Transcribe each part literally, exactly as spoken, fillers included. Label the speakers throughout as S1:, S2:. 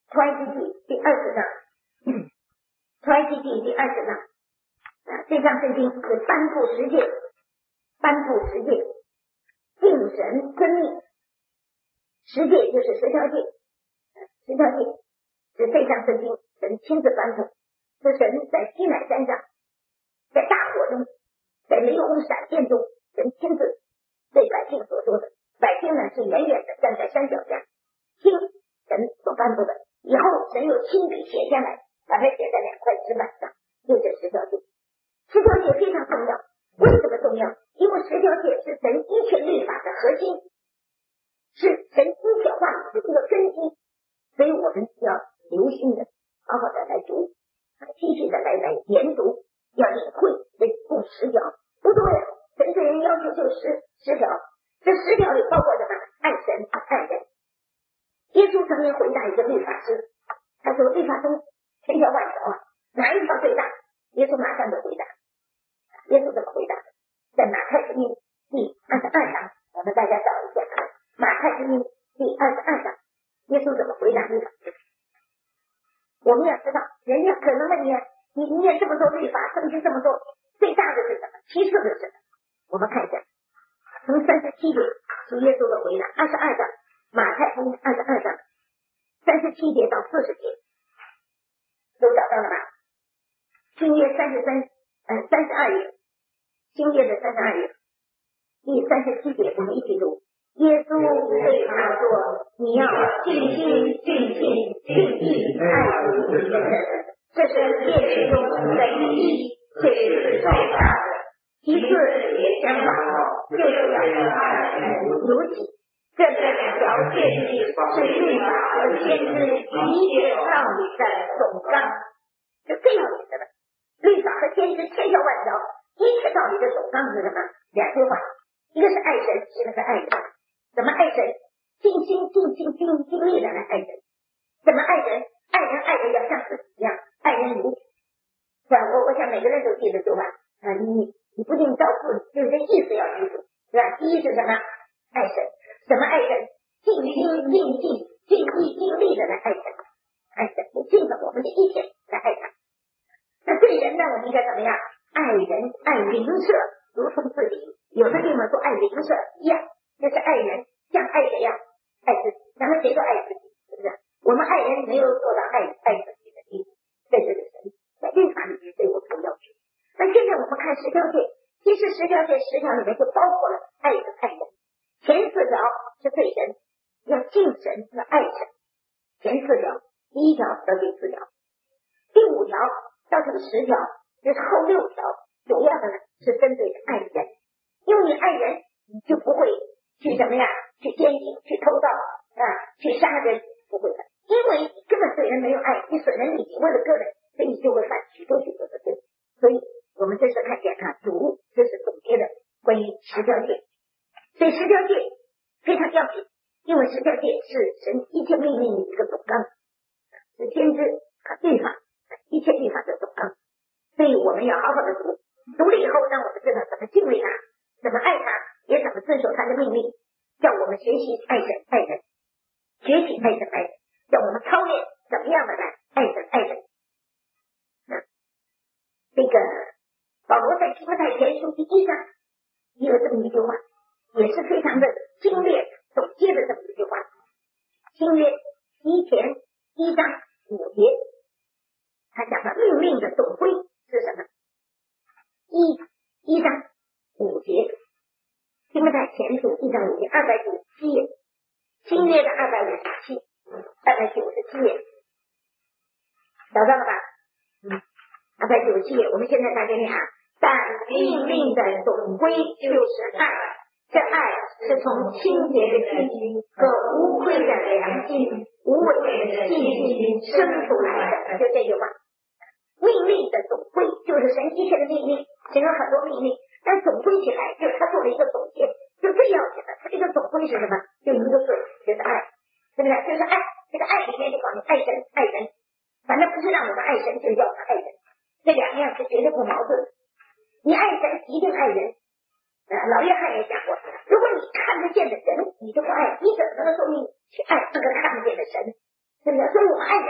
S1: 出埃及记第二十章，出埃及记第二十章，啊，这章圣经是颁布十诫，颁布十诫，敬神遵命。十诫就是十条诫，十条诫是这章圣经神亲自颁布，是神在西乃山上，在大火中，在雷轰闪电中，神亲自对百姓所说的。百姓呢是远远的站在山脚下，听神所颁布的，以后神又亲笔写下来，把它写在两块石板上，就是十条诫。十条诫非常重要，为什么重要？因为十条诫是神一切律法的核心，是神一切话语的这个根基，所以我们要留心的好好的来读，继续的来来研读，要领会这共十条不多呀，神对人要求就十十条，这十条里包括什么？爱神爱人。耶稣曾经回答一个律法师，他说律法中千条万条啊，哪一条最大？耶稣马上就回答，耶稣怎么回答？在马太福音第二十二章，我们大家找一下，马太福音第二十二章，耶稣怎么回答律法师？我们要知道，人家可能问你，你念这么多律法，圣经这么多，最大的是什么？其次的是什么？我们看一下，从三十七节是耶稣的回答，二十二章，马太福音二十二章，三十七节到四十节，都找到了吧？新约三十三，呃，三十二页，新约的三十二页，第三十七节，我们一起读。耶稣对他说：“你要尽心、尽性、尽意爱主你的神，这是诫命中的第一，这是最大的。其次也相仿，就是要爱人如己。这两条诫命是律法和先知一切道理的总纲。”是这样写的，律法和先知千条万条，一切道理的总纲是什么？两句话，一个是爱神，一个是爱人。怎么爱神？尽心尽心尽尽力的来爱人。怎么爱人？爱人爱人要像自己一样，爱人如己。是吧？我我想每个人都记得住吧？啊，你你不仅照顾，就是这意思要记住，是吧？第一是什么？爱神。怎么爱人？尽心尽性尽意尽力的来爱神，爱神，你尽了我们的一切来爱他。那对人呢，我们应该怎么样？爱人爱邻舍如同自己。有的地方说爱邻舍一样，就是爱人像爱谁呀？爱自己。咱们谁都爱自己，是不是？我们爱人没有做到爱爱自己的地步，这就是神在律法里面对我们的要求。那现在我们看十条诫，其实十条诫十条里面就包括了爱人爱人。前四条是对神，要敬神要爱神，前四条，第一条到第四条，第五条到第十条，就是后六条，主要的呢是针对爱人，因为你爱人，你就不会去什么呀？去奸淫，去偷盗啊，去杀人，不会的，因为你根本对人没有爱，你损人利己，为了个人，所以你就会犯许多许多的罪。所以我们这次看见啊，主这是总结的关于十条诫。所以十条诫非常要紧，因为十条诫是神一切命令的一个总纲，是先知和律法一切律法的总纲，所以我们要好好的读，读了以后让我们知道怎么敬畏他，怎么爱他，也怎么遵守他的命令，叫我们学习爱神爱人，学习爱神爱人，叫我们操练怎么样的来爱神爱人。嗯，这个保罗在提摩太前书第一章也有这么一句话，也是非常的精炼总结的这么一句话。新约提前一章五节，他讲的命令的总归是什么？一一章五节，提摩太前书一章五节，二百九十七页，新约的二百五十七，二百九十七页，找到了吧？嗯，二百九十七页，我们现在大家念啊。但命令的总归就是爱，这爱是从清洁的心和无愧的良心、无伪的信心生出来的。就这句话，命令的总归就是神一切的命令，神有很多命令，但总归起来就是他做了一个总结，就最要紧的，他这个总归是什么？就一个字，就是爱，是不是？就是爱，这个爱里面就讲你爱神爱人，反正不是让我们爱神，就是要他爱人，这两样是绝对不矛盾的。你爱神一定爱人，呃，老约翰也讲过，如果你看不见的人你就不爱，你怎么能够你去爱这个看不见的神？是不是？所以我们爱人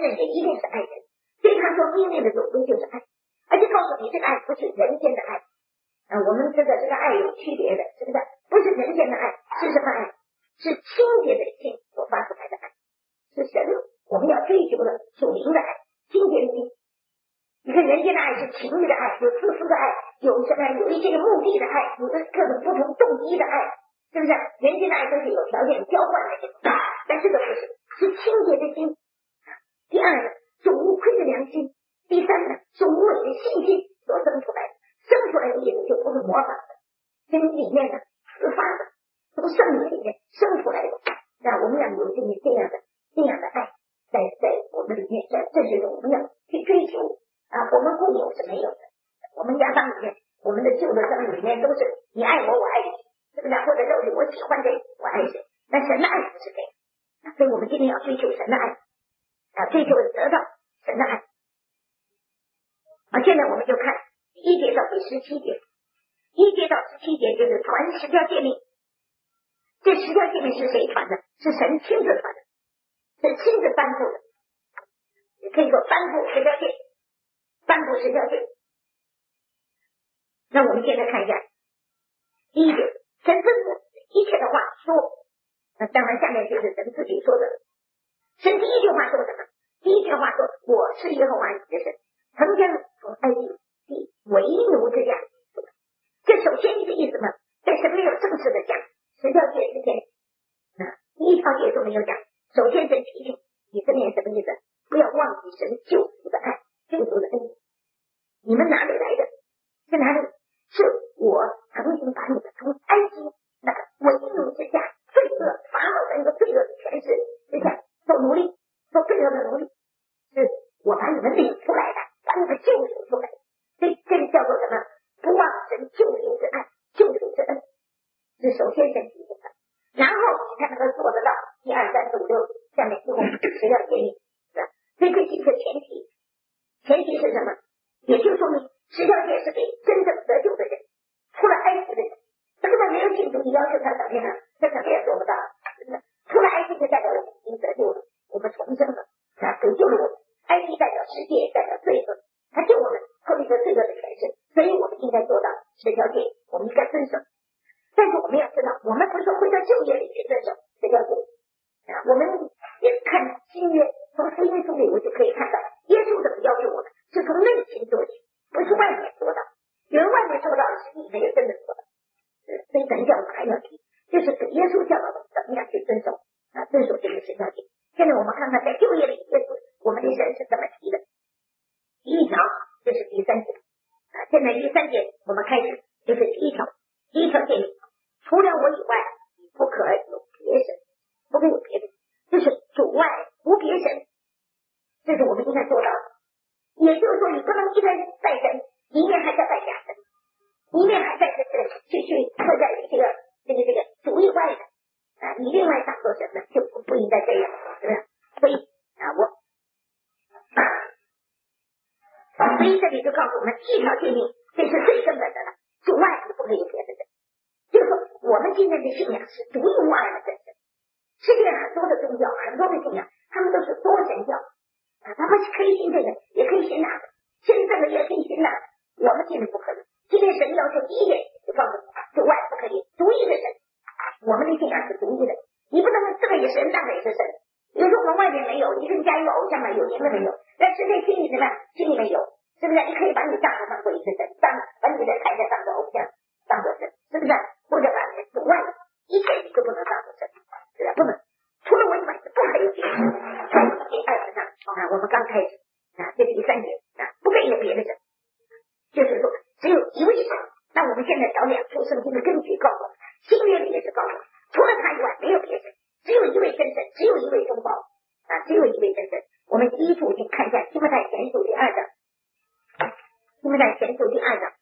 S1: 也一定是爱人，所以他说命令的总督就是爱，而且告诉你这个爱不是人间的爱啊，我们知道这个爱有区别的，是不是？不是人间的爱，是什么爱？是清洁的心所发出来的爱，是神我们要追求的属灵的爱，清洁的心。你看人间的爱是情欲的爱，有自私的爱，有什么有一些个目的的爱，有的各种不同动机的爱，是不是？人间的爱都是有条件交换的这种，但这个不是，是清洁的心。第二呢，是无愧的良心。第三呢，是无伪的信心所生出来的，生出来的意思就不是模仿的，心里面的自发的，从圣灵里面生出来的。那我们要有这么这样的这样的爱，在在我们里面，在这就是我们要去追求啊。我们固有是没有的，我们亚当里面，我们的旧的生里面都是你爱我，我爱你，是不是？或者肉体我喜欢谁，我爱谁。但神的爱不是这样，所以我们今天要追求神的爱啊，追求得到神的爱。啊，现在我们就看一节到第十七节，一节到十七节就是传十条诫命。这十条诫命是谁传的？是神亲自传的，是亲自颁布的。也可以说颁布十条诫，颁布十条诫。那我们现在看一下第一节，神吩咐一切的话说，那当然下面就是神自己说的。神第一句话说什么？第一句话说：“我是耶和华你的神，曾将从埃及地为奴之家。”这首先一个意思呢，在神没有正式的讲十条诫之前，啊，第一条诫都没有讲。首先神提醒以色列什么意思？不要忘记神救赎的爱，救赎的恩。你们哪里来的？是哪里？是我曾经把你们从埃及那个为奴之家、罪恶法老的那个罪恶的权势之下做奴隶，做罪恶的奴隶，是我把你们领出来的，把你们救赎出来的。这这个叫做什么？不忘神救赎之爱，救赎之恩，是首先神提醒的。然后你才能够做得到一二三四五六下面一共十条诫命，是吧？所以这是一个前提，前提是什么？也就是说明十条诫是给真正得救的人，出了埃及的人。这个没有信主，你要求他怎么样？这肯定也做不到。出了埃及就代表了已经得救了，我们重生了，啊，拯救了我们。埃及代表世界，代表罪恶，他救我们脱离了罪恶的权势，所以我们应该做到十条诫，我们应该遵守。但是我们要知道，我们不是回到旧约里去遵守十条诫啊。我们也看新约，从福音书里我就可以看到，耶稣怎么要求我们，是从内心做起，不是外面做到。有人外面做到了，实际没有真的做到。所以等一下我们还要提，就是主耶稣教导我们怎么样去遵守啊，遵守这个十条诫。现在我们看看在旧约里，耶稣我们的神是怎么提的。第一条就是第三节啊，现在第三节我们开始就是第一条，第一条诫命，除了我以外，你不可有别神，不可有别的，就是主外无别神，这是我们应该做到的。也就是说，你不能一边拜神，一面还在拜假神，一面还在这个去去坐在这个这个这个主以外的啊，你另外当做神呢，就不不应该这样，是不是？所以啊，我啊，所以这里就告诉我们一条诫命，这是最根本的了，主外是不可以有别的神。就是说，我们今天的信仰是独一无二的真神。世界上很多的宗教，很多的信仰，他们都是多神教啊，他们可以信这个，也可以信那个，信这个也可以信那个。我们信的不可以。今天神要求第一点就告诉你，主外不可以，独一的神。我们的信仰是独一的，你不能这个也神，那个也是神。有时候我们外面没有，你跟家有偶像嘛，有名的没有，但是在心里面呢，心里面有，是不是？你可以把你丈夫当做一个神，当把你的太太当做偶像，当做神，是不是？或者把你主外一切你都不能当做神，是吧？不能，除了我以外是不可以有别的。在第二节上啊，我们刚开始啊，这第三节啊，不可以有别的神，就是说只有一位神。那我们现在找两处圣经的根据告诉我们，新约里也是告诉我们，除了他以外没有别神，只有一位真神，只有一位中保啊，只有一位真神。我们第一处去看一下提摩太前书第二章，提摩太前书第二章。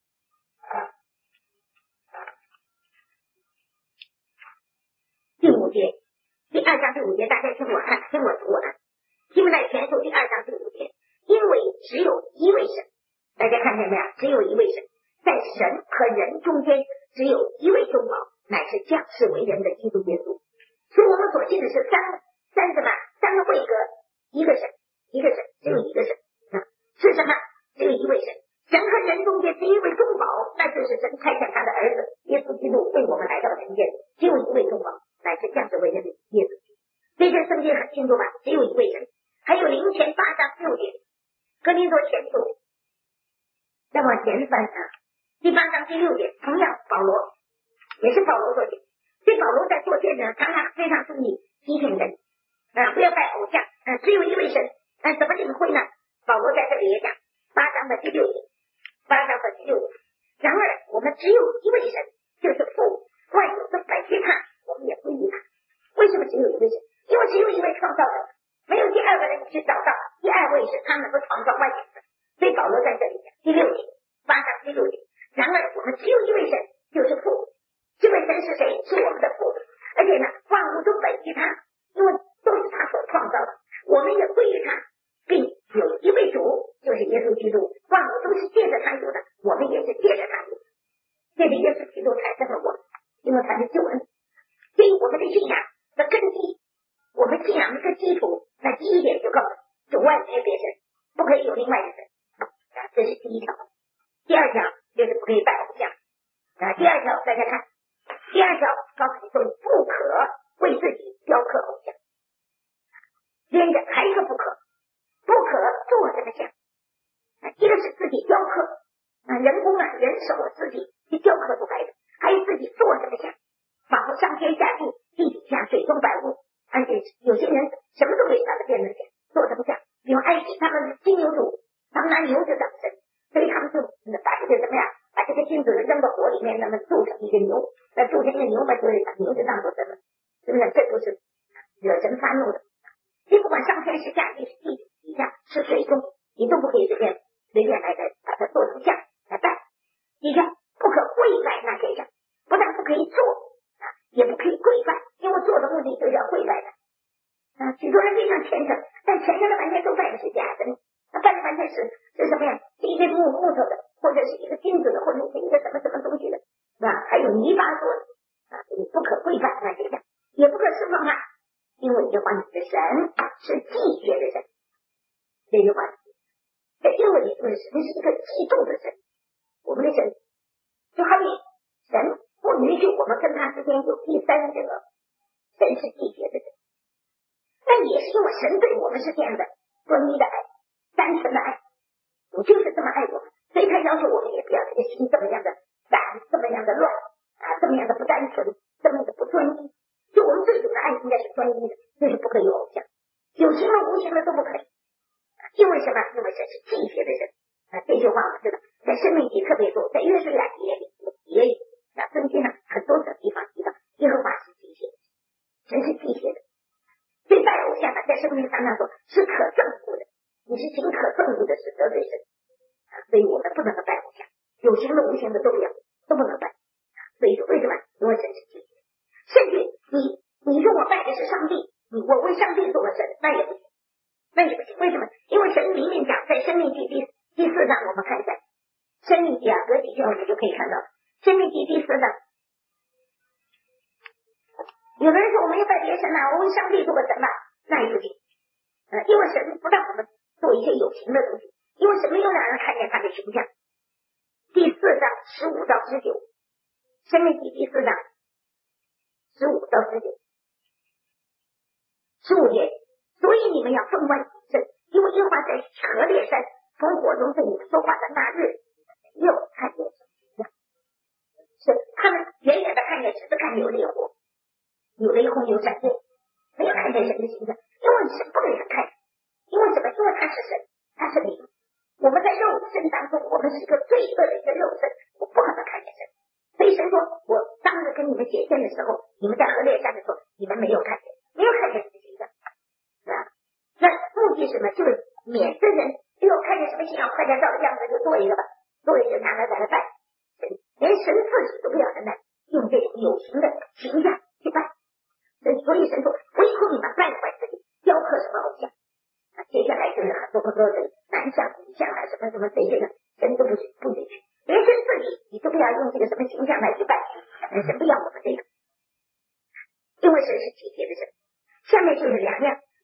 S1: 第五节，第二章第五节，大家听我看，听我读我看。提摩太前书第二章第五节，因为只有一位神，大家看见没有？只有一位神，在神和人中间只有一位中保，乃是降世为人的基督耶稣。所以我们所信的是三三什么？三个位格，一个神， 一个神，只有一个神啊，是什么？只有一位神。神和人中间只有一位中保，那就是神差遣他的儿子耶稣基督为我们来到人间，只有一位中保，乃是降世为人的耶稣。这些圣经很清楚吧？只有一位神。还有林前八章六节，哥林多前书，再往前翻啊，第八章第六节，同样保罗也是保罗作见，这保罗在作见呢，常常非常注意批评人啊，不要拜偶像啊，只有一位神。那怎么领会呢？保罗在这里也讲八章的第六节，八章的第六节。然而我们只有一位神，就是父，万有的本于他，我们也归于他。为什么只有一位神？因为只有一位创造者，没有第二个人去找到，第二位是他能够创造万有的。所以保罗在这里讲第六节，八章第六节。然而我们只有一位神，就是父。这位神是谁？是我们的父。而且呢，万物都本于他，因为都是他所创造的，我们也归于他，并有一位主，就是耶稣基督。万物都是借着他有的，我们也是借着他有的。借着耶稣基督产生了我们，因为他是救恩。所以我们的信仰的根基，我们信仰的一个基础，那第一点就告诉你，主外没有别神，不可以有另外的神啊，这是第一条。第二条就是不可以拜偶像啊。第二条大家看，第二条告诉你说不可为自己雕刻偶像，连着还有一个不可，不可做这个像啊，一个是自己雕刻啊，人工啊，人手自己去雕刻出来的，还有自己做这个像，仿佛上天下地，地底下水中百物。而且有些人什么都可以把它变成像，做什么像？比如埃及他们是金牛犊，他们拿牛就当神，所以他们就把这个怎么样，把这个金子扔到火里面，那么铸成一个牛，那铸成一个牛嘛，所以把牛就当做神了，是不是？这都是惹神发怒的。你不管上天是下地是地底下是水中，你都不可以随便随便来的把它做成像来拜。你看，不可跪拜那些像，不但不可以做啊，也不可以跪拜，因为做的目的就是要跪拜的啊。许多人非常虔诚，但虔诚的半天都拜的是假的，那拜的半天是是什么呀？是一个木木头的，或者是一个金子的，或者是一个什么什么东西的，是吧？还有泥巴做的啊，你不可跪拜那些像，也不可侍奉他，因为这话你的神是祭血的神，这句话在英文里说的神是一个嫉妒的神，我们的神就好比神不允许我们跟他之间有第三者，神是祭血的神。那也是因为神对我们是这样的专一的爱，单纯的爱，我就是这么爱我们，所以他要求我们也不要这个心这么样的散，这么样的乱啊，这么样的不单纯，这么样的不专一。就我们对主的爱应该是专一的，就是不可以有偶像，有形的无形的都不可以。因为什么？因为神是祭血的神啊，这句话我们知道，在申命记特别多，在约书亚记也有，那圣经上很多的地方提到耶和华是祭血的神，是祭血的。对拜偶像呢，在圣经上那说是可憎恶的，你是行可憎恶的事得罪神啊，所以我们不能够拜偶像，有形的无形的都不要，都不能拜。所以说为什么？因为神是祭血，甚至你你说我拜的是上帝，你我为上帝做了神，那也不行，那也不行。为什么？因为神明明讲在申命记第第四章，我们看一下申命记啊，隔几天我们就可以看到申命记第四章。有的人说我们要拜别神啊，我为上帝做个神吧，那也不行。呃，因为神不让我们做一些有形的东西，因为神没有让人看见他的形象。第四章十五到十九，申命记第四章十五到十九，十五节，所以你们要分外谨慎，因为耶和华在何烈山从火中对你们说话的那日，又看见什么形象？是他们远远的看见，只是看见有烈火，有雷轰，有闪电，没有看见神的形象，因为神不给人看，因为什么？因为他是神，他是灵。我们在肉身当中，我们是一个罪恶的一个肉身，我不可能看见神。所以神说，我当着跟你们解线的时候，你们在河烈山的时候，你们没有看见，没有看见神的形象啊。那目的是什么？就是免得人，哎呦，看见什么形象，快点照着样子就做一个吧，做一个拿来在那拜神，连神自己都不要人来用这种有形的形象去拜。所以神说，唯恐你们败坏自己，雕刻什么偶像啊？接下来就是很多很多的男像、女像啊，什么什么这些的，神都不许不允许，连神自己你都不要用这个什么形象来去拜，神不要我们这个，因为神是体贴的神。下面就是两样，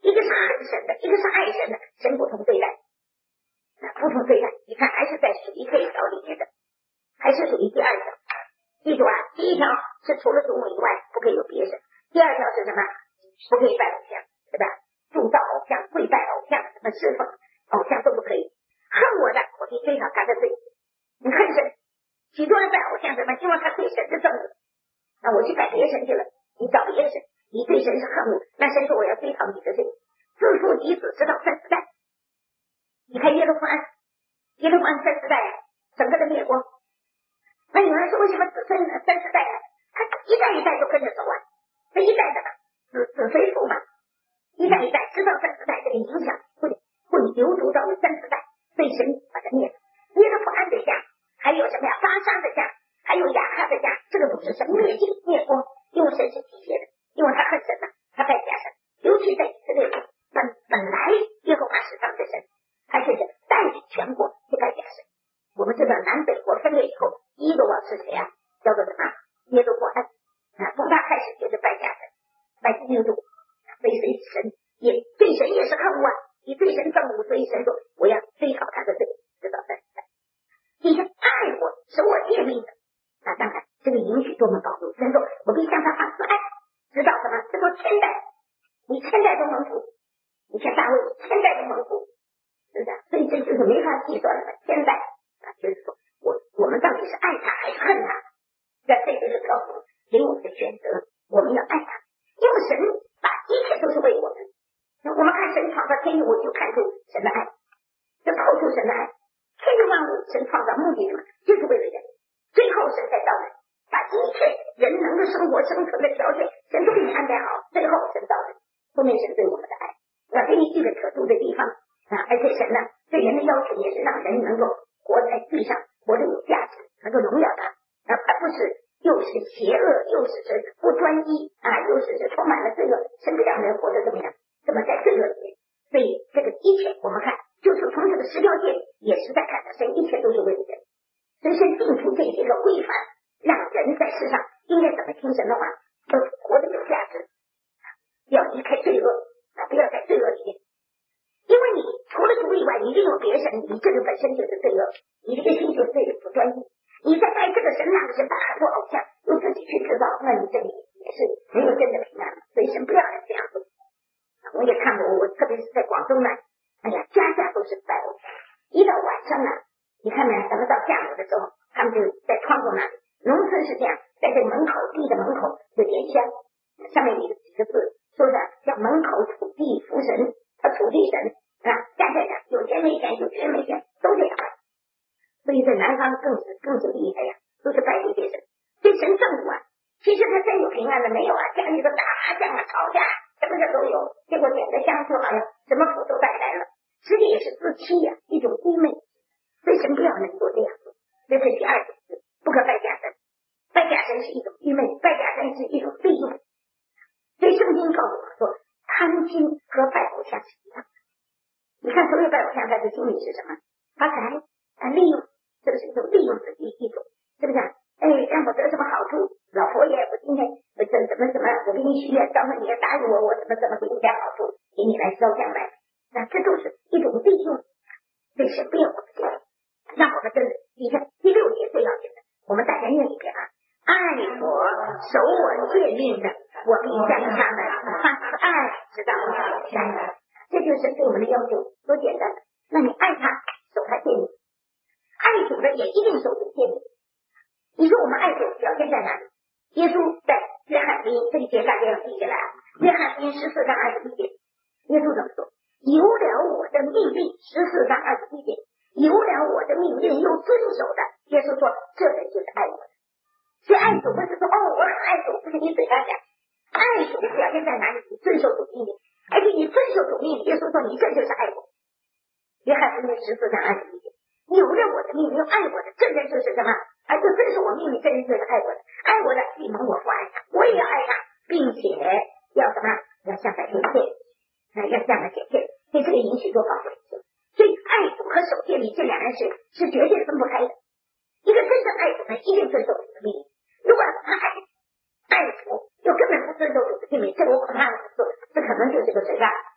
S1: 一个是恨神的，一个是爱神的，神不同对待，不同对待。你看还是在属于这一条里面的，还是属于第二条。记住啊，第一条是除了主母以外不可以有别神，第二条是什么？不可以拜偶像，对吧？铸造偶像、跪拜偶像、什么侍奉偶像都不可以。恨我的，我去追讨他的罪。你恨神，许多人拜偶像什么？希望他对神的正义。那我去拜别神去了，你找别神，你对神是恨恶，那神说我要追讨你的罪，自父及子直到三四代。你看耶路撒冷，耶路撒冷三四代啊，整个的灭光。那有人说为什么子孙三四代啊？他一代一代都跟着走啊，这一代的子子随父嘛，一代一代直到三四代，这个影响会会流毒到三四代，所以神把它灭了。耶路撒冷的家，还有什么呀？巴沙的家，还有亚哈的家，这个都是神灭尽灭光，因为神是体贴的，因为他恨神呐，他拜假神，尤其在以色列本本来耶和华是他的神，他就是带领全国去拜假神。我们知道南北国分裂以后，第一个王是谁啊？叫做什么？耶路撒冷啊，从他开始就是拜假神，拜基督，所以神也对神也是恨恶啊，你对神憎恶，所以神说我要追讨他的罪，知道的。你看爱我守我诫命的，那当然这个允许多么宝贵。神说我必向他发慈爱，知道什么？这说千代，你千代都蒙福。你看大卫千代都蒙福，是不是？所以这就是没法计算的千代啊，就是说我我们到底是爱他还是恨他？那这就是告诉给我们的选择，我们要爱他，因为神把一切都是为我们。那我们看神创造天地，我就看出神的爱，就透出神的爱。天地万物，神创造目的什么？就是为了人。最后神才到来，把一切人能够生活生存的条件，神都给你安排好。最后神到来，后面神对我们的爱，要给你一个可住的地方啊！而且神呢，对人的要求也是让人能够活在地上，活得有价值，能够荣耀他，而不是又是邪恶，又是不专一啊，又是充满了罪恶。神不让人活得怎么样？这么在罪恶里面。所以这个一切我们看，就是从这个十条诫也是在看的，神一切都是为了人，所以神定出这些个规范，让人在世上应该怎么听神的话，都活得有价值，要离开罪恶啊，不要在罪恶里面。因为你除了主以外，你另有别神，你这个本身就是罪恶，你这个心就是罪恶不专一。你在拜这个神那个神，拜很多偶像，又自己去制造，那你这里也是没有真的平安。所以神不要人这样做。我也看过，我特别是在广东呢，哎呀，家家都是拜偶像。一到晚上呢，你看呢，咱们到下午的时候，他们就在窗户那里，农村是这样，在这个门口地的门口就点香，上面有几个字，说的叫门口土地福神，他土地神啊，家家家有钱没钱，有权没钱，都这样。所以在南方更是更是厉害呀，都是拜这些神，对神正午啊。其实他真有平安的没有啊？家里头打麻将啊，吵架。什么事都有，结果点个香就好像什么福都带来了，实际也是自欺呀、啊，一种愚昧。所以神不要能做这样做，这是第二种，不可拜假神。拜假神是一种愚昧，拜假神是一种利用。所以圣经告诉我们说，贪心和拜偶像是一样的。你看所有拜偶像在这心里是什么？发财啊，利用，这个是一种利用的一一种，是不是？哎，让我得什么好处？老佛爷，我今天我怎怎么怎么，我给你许愿，到时候你要答应我，我怎么怎么给你点好处，给你来烧香来，那这都是一种利用。所以神不要我们这样，让我们真的，你看第六节最要紧的，我们大家念一遍啊，爱我守我诫命的，我必将他们发慈爱，直到永生。这就是神对我们的要求，多简单。那你爱他，守他诫命，爱主的也一定守主诫命。你说我们爱主表现在哪里？耶稣在约翰福音这一节大家要记下来啊，约翰福音十四章二十一节，耶稣怎么说？有了我的命令，十四章二十一节，有了我的命令又遵守的，耶稣说这人就是爱我的。所以爱主不是说哦我很爱主，不是你嘴巴讲，爱主的表现在哪里？你遵守主命令，而且你遵守主命令，耶稣说你这就是爱我。约翰福音十四章二十一节，有了我的命令又爱我的，这人就是什么？而就遵守我命令，这人就是爱我的，爱我的必蒙我父爱他，我也要爱他，并且要什么？要向他显现，啊，要向他显现，所以这个允许多宝贵。所以爱主和守诫命这两人是是绝对分不开的。一个真正爱主的，一定遵守主的命令。如果他爱爱主，又根本不遵守主的命令，这我恐怕说，这可能就是个嘴巴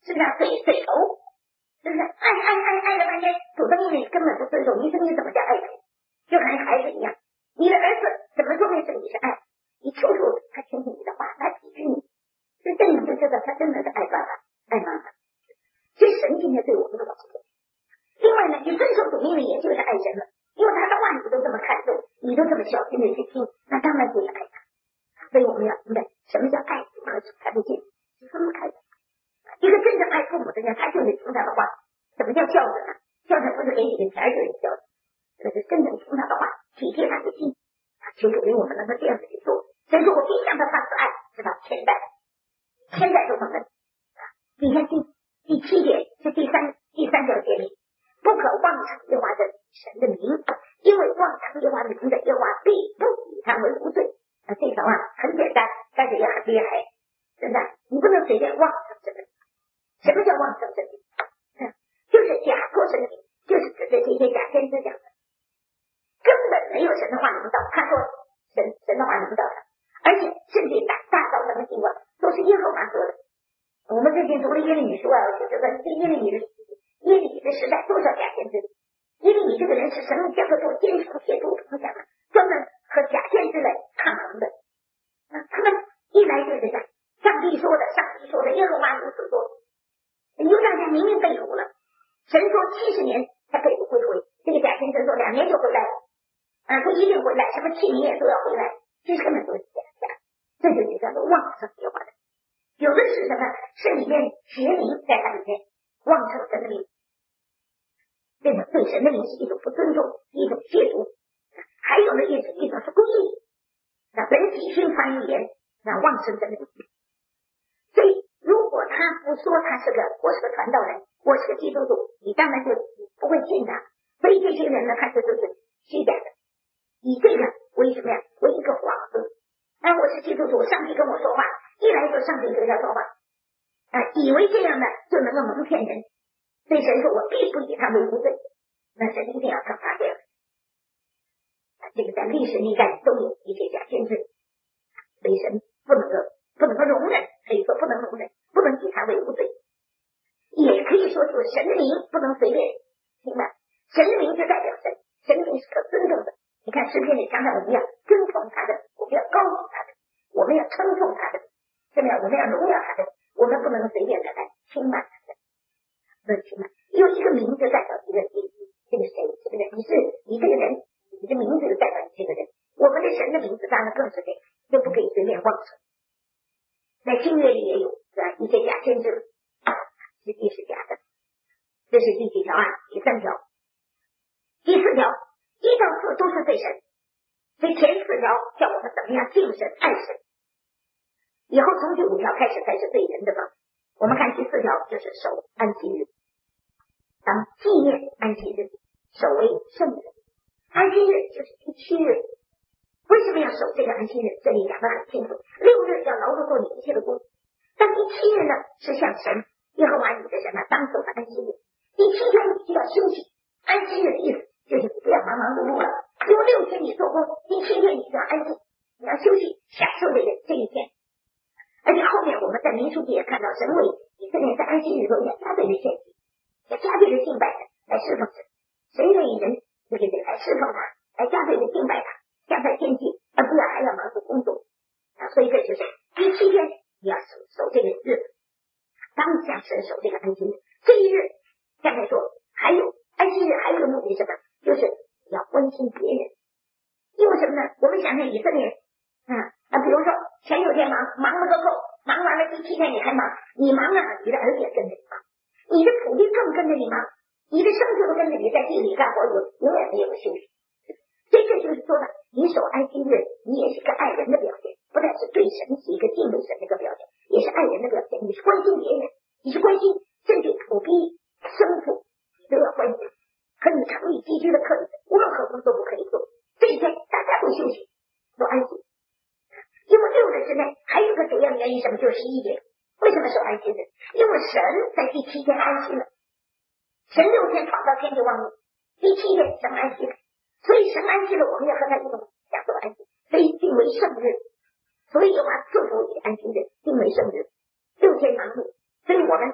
S1: 是不是水水头？是不是爱爱爱爱了半天，主的命令根本不遵守，你说你怎么叫爱主？就跟孩子一样，你的儿子怎么说明是你是爱？你处处他听听你的话，他体恤你，这这你就知道他真的是爱爸爸爱妈妈。所以神今天对我们这么说。另外呢，你遵守主命令也就是爱神了，因为他的话你都这么看重，你都这么小心的去听，那当然就也爱他。所以我们要明白什么叫爱和看不见是分不开的。一个真正爱父母的人，他就得听他的话。什么叫孝顺呢？孝顺不是给你的钱就是孝顺，这是真正听他的话，体贴他的心。求主令我们能够这样子去做。所以说我必向他发慈爱，直到千代，千代都不能。你看第第七节是第三第三条诫命，不可妄称耶和华的神的名，因为妄称耶和华的名的耶和华必不以他为无罪。啊，这条啊很简单，但是也很厉害，真的，你不能随便妄称神的名。什么叫妄称神的名？就是假托神的名，就是指的这些假先知讲的，根本没有神的话领导，他说神神的话领导他，而且甚至大大到什么情况，都是耶和华说的。我们最近读了耶利米书啊，我觉得这耶利米的耶利米的时代多少假先知，耶利米这个人是神叫他做奸臣亵渎怎么讲呢？专门和假先知来抗衡的。啊，他们一来就是讲上帝说的，上帝说的，耶和华如此说，犹大家明明被掳了，神说七十年才被掳归回，这个假先知说两年就回来了，啊，不一定回来，什么七年都要回来，这根本都是假假，这就叫做妄称耶和华的。有的是什么？是里面学名在它里面，妄称神的名，这个对神的名是一种不尊重，一种亵渎。还有的意思，一种是故意，那本体性翻译言，那妄称神的名。所以，如果他不说他是个，我是个传道人，我是个基督徒，你当然就不会信他。所以这些人呢，他这都是虚假的，以这个为什么呀？为一个幌子。啊，我是基督徒，上帝跟我说话。一来就上帝对他说话，啊，以为这样的就能够蒙骗人，所以神说我必不以他为无罪，那神一定要惩罚这样的。啊，这个在历史历代都有一些假先知，所以神不能够不能够容忍，可以说不能容忍，不能以他为无罪，也可以说就是神的名不能随便，明白？神的名就代表神，神的名是可尊重的。你看诗篇里常常我们要尊崇他的，我们要高举他的，我们要称颂他的。这样我们要荣耀他的，我们不能随便的来轻慢他的，不能轻慢，因为一个名字代表一个这这个谁，这个人，你是你这个人，你的名字就代表你这个人。我们的神的名字当然更是这样，就不可以随便妄称。在新约里也有是吧？一些假先知，实际是假的。这是第几条啊？第三条。第四条，一到四都是对神，所以前四条叫我们怎么样敬神爱神。以后从第五条开始才是对人的方。我们看第四条就是守安息日，当纪念安息日，守为圣日。安息日就是第七日，为什么要守这个安息日？这里讲得很清楚，六日要劳碌做你一切的工，但第七日呢是向神耶和华你的神呢当守的安息日。第七天你就要休息，安息日的意思就是你不要忙忙碌碌了，因为六天你做工，第七天你就要安静，你要休息，享受这个这一天。而且后面我们在民书记也看到，神为以色列在安息日中要加倍的献祭，要加倍的敬拜他，来侍奉神。谁愿意人就是得来侍奉他，来加倍的敬拜他，加倍献祭，而不要还要忙着工作啊！所以这就是第七天你要守守这个日子，当向神守这个安息日。这一日，刚才说还有安息日还有一个目的是什么？就是要关心别人。因为什么呢？我们想想以色列啊。啊，比如说前九天忙忙了个够，忙完了第七天你还忙，你忙啊，你的儿子也跟着你忙，你的土地更跟着你忙，你的牲畜都跟着你在地里干活，有永远没有休息。所以这就是说呢，你守安息日，你也是个爱人的表现，不但是对神是一个敬畏神的一个表现，也是爱人的表现。你是关心别人，你是关心甚至土地牲畜，你都要关心。和你城里寄居的客人，无论何工都不可以做。这一天大家都休息，都安息。因为六日之内还有一个主要原因，什么？就是十一节。为什么守安息日？因为神在第七天安息了，神六天创造天地万物，第七天神安息了，所以神安息了，我们要和他一同享受安息，所以定为圣日。所以的话，祝福你安息日，定为圣日。六天忙碌，所以我们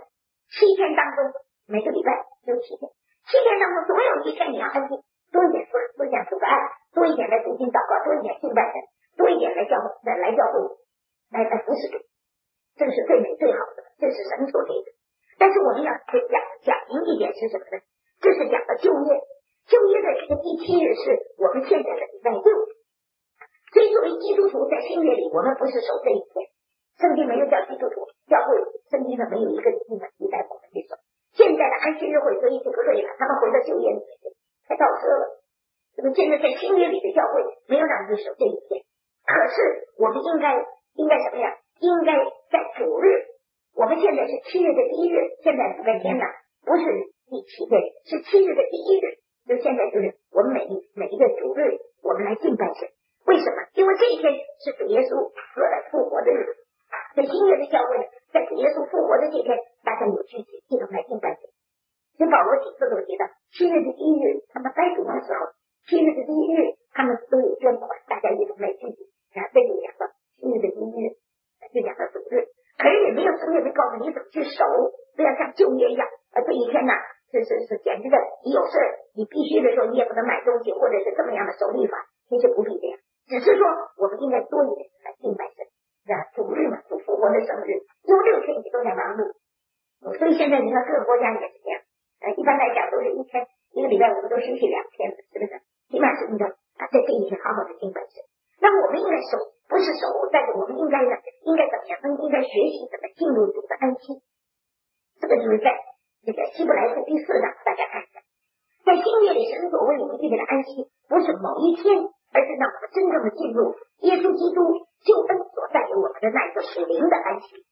S1: 七天当中，每个礼拜有七天，七天当中总有一天你要安静，多一点做多一点主爱，多一点来读经祷告，多一点敬拜神，多一点来教来来教会，来来服侍主，这是最美最好的，这是神所给的。但是我们要讲讲明一点是什么呢？这是讲的旧约，旧约的这个第七日是我们现在的礼拜六。所以作为基督徒在新约里，我们不是守这一天，圣经没有叫基督徒教会，圣经上没有一个经文记载我们去守。现在的安息日会所以就不对了，他们回到旧约里面去，太倒车了。这个现在在新约里的教会没有让你守这一天，可是我们应该应该什么呀？应该在主日，我们现在是七月的第一日，现在礼拜天呢，不是第七天，是七日的第一日，就现在就是我们每一每一个主日，我们来敬拜神。为什么？因为这一天是主耶稣死了复活的日子。在新约的教会，在主耶稣复活的这天，大家有聚集，一同来敬拜神。所以保罗几次都提到，七月的第一日，他们该读的时候，七月的第一日，他们都有捐款，大家一同来聚集。啊，这就讲到七月的第一日，就讲到主日。可是也没有圣经没告诉你怎么去守，不要像旧约一样，啊，这一天呢，是是是简直的，你有事你必须的时候，你也不能买东西，或者是这么样的守律法，其实不必这样。只是说，我们应该多一点来敬拜神，啊，主日嘛，主复活的生日，有六天你都在忙碌，所以现在你看各个国家也是这样，呃，一般来讲都是一天一个礼拜我们都休息两天，是不是？起码是应该啊，在这一天好好的敬拜神。那我们应该守，不是守，但是我们应该呢，应该怎么样？应该学习怎么进入主的安息。这个就是在这个希伯来书第四章，大家看一下，在新约里神所为我们预备的安息，不是某一天。而是让我们真正的进入耶稣基督救恩所带给我们的那一个属灵的安息。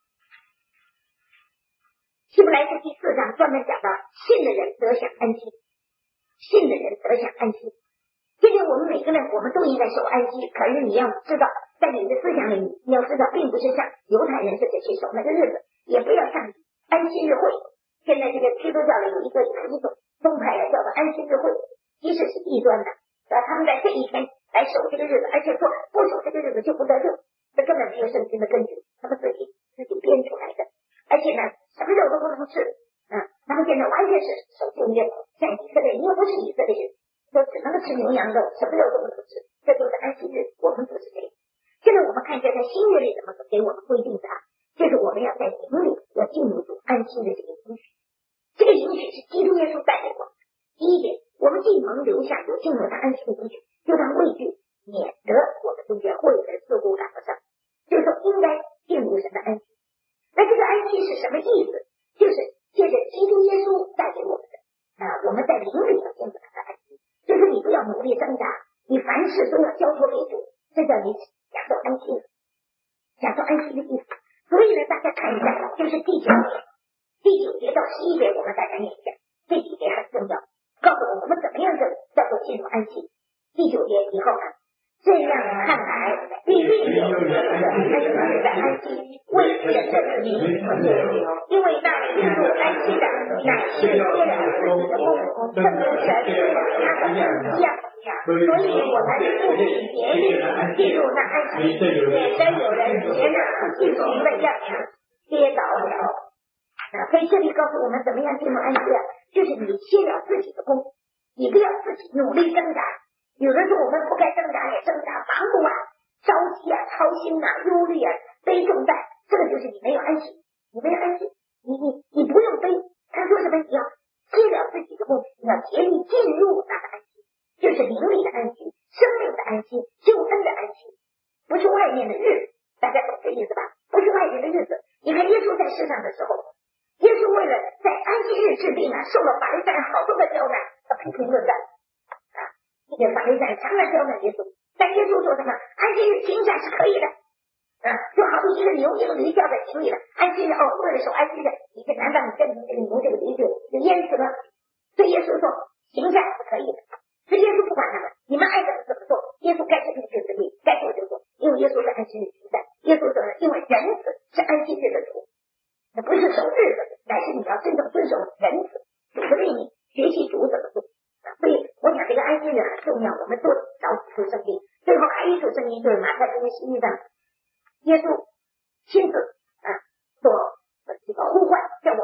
S1: 希伯来书第四章专门讲到信的人得享安息，信的人得享安息。今天我们每个人我们都应该受安息，可是你要知道，在你的思想里，你要知道，并不是像犹太人似的去守那个日子，也不要像安息日会。现在这个基督教里有一个有一种宗派的叫做安息日会，即使是异端的。呃，他们在这一天来守这个日子，而且说不守这个日子就不得救，这根本没有圣经的根据，他们自己自己编出来的。而且呢，什么肉都不能吃，嗯，他们现在完全是守旧约，像以色列，你又不是以色列人，说只能吃牛羊肉，什么肉都不能吃，这就是安息日。我们不是这样。现在我们看一下在新约里怎么给我们规定的啊，就是我们要在灵里要进入主安息的这个应许，这个应许是基督耶稣带给我们。第一点，我们既能留下有进入他安息的应许，就当畏惧，免得我们中间会有人似乎赶不上。就是说，应该进入神的安息。那这个安息是什么意思？就是借着基督耶稣带给我们的啊，我们在灵里要进入他的安息。就是你不要努力挣扎，你凡事都要交托给主，这叫你享受安息，享受安息的意思。所以呢，大家看一下，就是第九节，第九节到十一节，我们大家念一下，这几节很重要。告诉我们怎么样的叫做进入安息。第九节以后呢，这样看来，必另有别的安息的安息，为神的名所建立，因为那进入安息的，乃是接了自己的功，正如神他的一样。所以我们不必竭力进入那安息，免得有人结那不进行的样样跌倒了。啊，所以这里告诉我们怎么样进入安息啊？就是你歇了自己的功，你不要自己努力挣扎。有的时候我们不该挣扎也挣扎，忙碌啊、着急啊、操心啊、忧虑啊、背重担，这个就是你没有安息，你没有安息，你你你不用背。他说什么？你要歇了自己的功，你要竭力进入那个安息，就是灵里的安息、生命的安息、救恩的安息，不是外面的日子。大家懂这意思吧？不是外面的日子。你看耶稣在世上的时候，耶稣为了在安息日治病啊，受了法利赛人好多的刁难，他批评论断啊，这个法利赛人常常刁难耶稣，但耶稣说什么？安息日停下是可以的啊，就好比一个牛一个驴掉在井里了，安息日哦，为了守安息日，你这难道你跟这个牛这个驴就就淹死了？所以耶稣说停下是可以的，所以耶稣不管他们，你们爱怎么怎么做，耶稣该治病就治病，该做就做，因为耶稣是安息日停下。耶稣说呢，因为人子是安息日的主，那不是守日子，乃是你要真正遵守人子主的命令，学习主怎么做。所以我想这个安息日很重要，我们多找几处圣经。最后还有一处圣经就是马太福音十一章，耶稣亲自啊所这个呼唤，叫我们要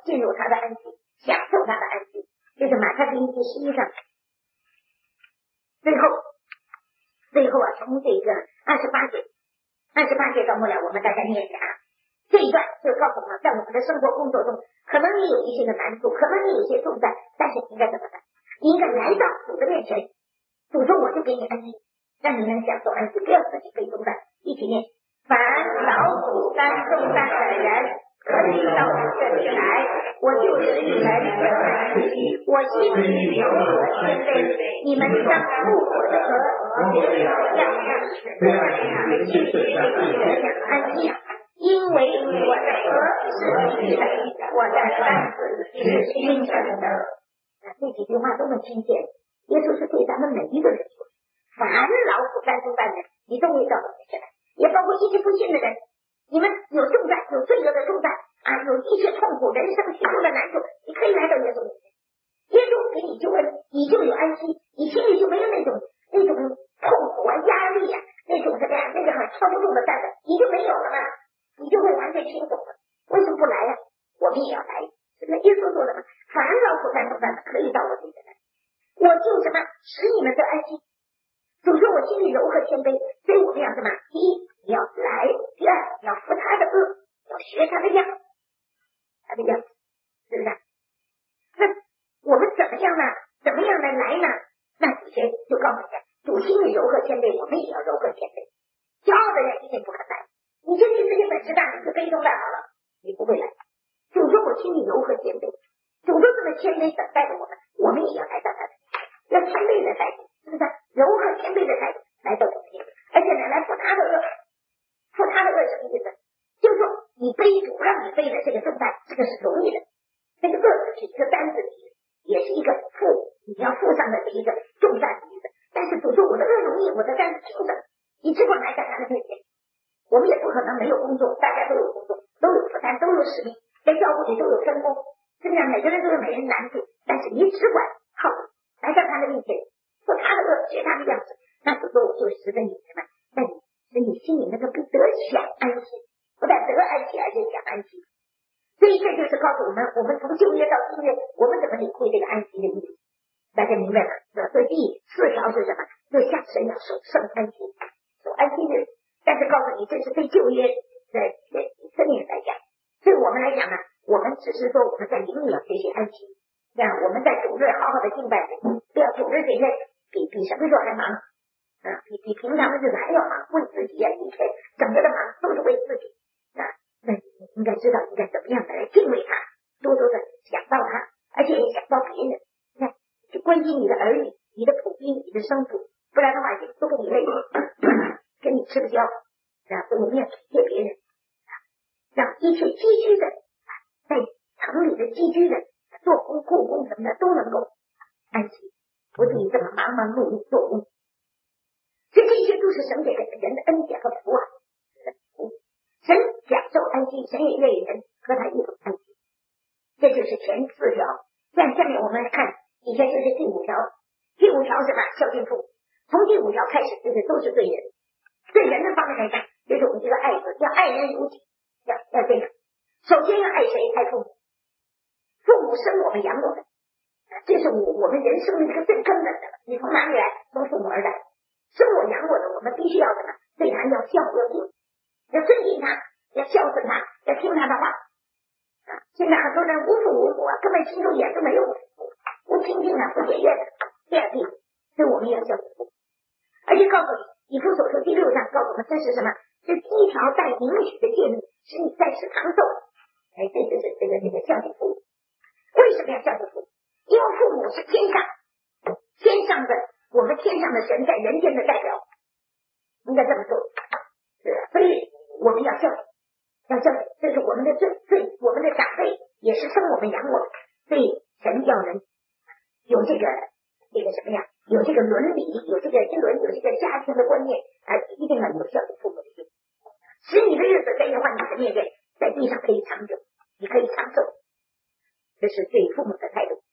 S1: 进入他的安息，享受他的安息。这是马太福音第十一章。最后，最后啊，从这个二十八节，二十八节到末了，我们大家念一下啊。这一段就告诉我们，在我们的生活工作中，可能你有一些个难处，可能你有一些重担，但是你应该怎么办？你应该来到主的面前，主说我就给你安息，让你能享受安息，不要自己背重担。一起念：凡劳苦担重担的人，可以到我这里来，我就使你们得安息。我心里柔和谦卑，你们当负我的责，这样样这样样的去得享安息。因为我的额是细的，我的担子是轻省的。这几句话都能听见，耶稣是对咱们每一个人说，凡劳苦担重担的人，你都会到我面前来，也包括一些不信的人，你们有重担，有罪恶的重担啊，有一些痛苦，人生许多的难处，你可以来到耶稣面前，耶稣给你救恩，你就有安息，你心里就没有那种那种痛苦啊、压力啊，那种什么呀，那个很操不动的担子，你就没有了嘛。你就会完全轻松了。为什么不来呀、啊？我们也要来。是不是耶稣说的吗？凡劳苦担重担的，可以到我这里来，我就什么使你们得安息。主说我心里柔和谦卑，所以我们要什么？第一，你要来；第二，你要服他的恶，要学他的样，他的样子，是不是？那我们怎么样呢？怎么样的来呢？那主先就告诉你，主心里柔和谦卑，我们也要柔和谦卑。骄傲的人一定不可来。你就你自己本事大，你就背重担好了，你不会来。主说我心里柔和谦卑，主都这么谦卑等待着我们，我们也要来到他的，要谦卑的态度，是不是？柔和谦卑的态度来到我们这里，而且呢，来负他的恶，负他的恶什么意思？就是说你背主让你背的这个重担，这个是容易的，这个恶是一个担子的意思，也是一个负你要负上的一个重担的意思。但是主说我的恶容易，我的担子轻省，你只管来到他的面前。我们也不可能没有工作，大家都有工作，都有负担，都有使命，在教会里都有分工，是不是？每个人都有每个人难处，但是你只管好来到他的面前，做他的恶，学他的样子，那主说我就使得你什么？那你使你心里那个不得享安息，不但得安息，而且享安息。所以这就是告诉我们，我们从旧约到新约，我们怎么领会这个安息的意义？大家明白吗？所以第四条是什么？就向神要守圣安息，守安息日。但是告诉你，这是对旧约的以色列人来讲，对我们来讲呢，我们只是说我们在灵里要学习安息，这样我们在主日好好的敬拜神，不要主日这些比比什么时候还忙啊，比比平常的日子还要忙，为自己啊，一天整个的忙都是为自己啊。那你应该知道应该怎么样的来敬畏他，多多的想到他，而且也想到别人，你看去关心你的儿女、你的仆兵、你的生父，不然的话都给你累了。跟你吃不消，啊，所以我们要体贴别人，啊，让一切寄居的，在城里的寄居的，做工、雇工什么的都能够安息，不至于这么忙忙碌碌做工。所以这些都是神给人的恩典和福啊。神享受安息，神也愿意人和他一同安息。这就是前四条。像下面我们来看，以前就是第五条。第五条是什么？孝敬父母。从第五条开始，就是都是对人。对人的方面来讲，就是我们这个爱字，要爱人如己，要要这个。首先要爱谁？爱父母。父母生我们，养我们，这是我我们人生的一个最根本的。你从哪里来？从父母而来。生我养我的，我们必须要什么？对他要孝要敬，要尊敬他，要孝顺他，要听他的话。啊，现在很多人无父无母啊，根本心中眼都没有不亲近啊，不检验的这样地步，所以我们要孝顺父母。而且告诉你。以弗所书第六章告诉我们，这是什么？是第一条带应许的诫命，使你在世长寿。哎，这就是这个这个孝敬父母。为什么要孝敬父母？因为父母是天上天上的我们天上的神在人间的代表，应该这么说。是，所以我们要孝敬，要孝敬，这是我们的最最我们的长辈也是生我们养我们，所以神要人有这个这个什么呀？有这个伦理，有这个一伦，有这个家庭的观念，啊，一定要有孝敬父母的心，使你的日子在耶和华你的面前，在地上可以长久，你可以长寿，这是对父母的态度。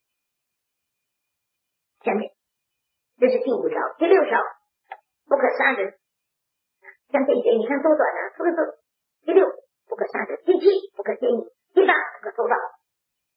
S1: 下面，这是第五条，第六条，不可杀人。像这一节，你看多短啊，是不是？第六，不可杀人；第七，不可奸淫；第八，不可偷盗。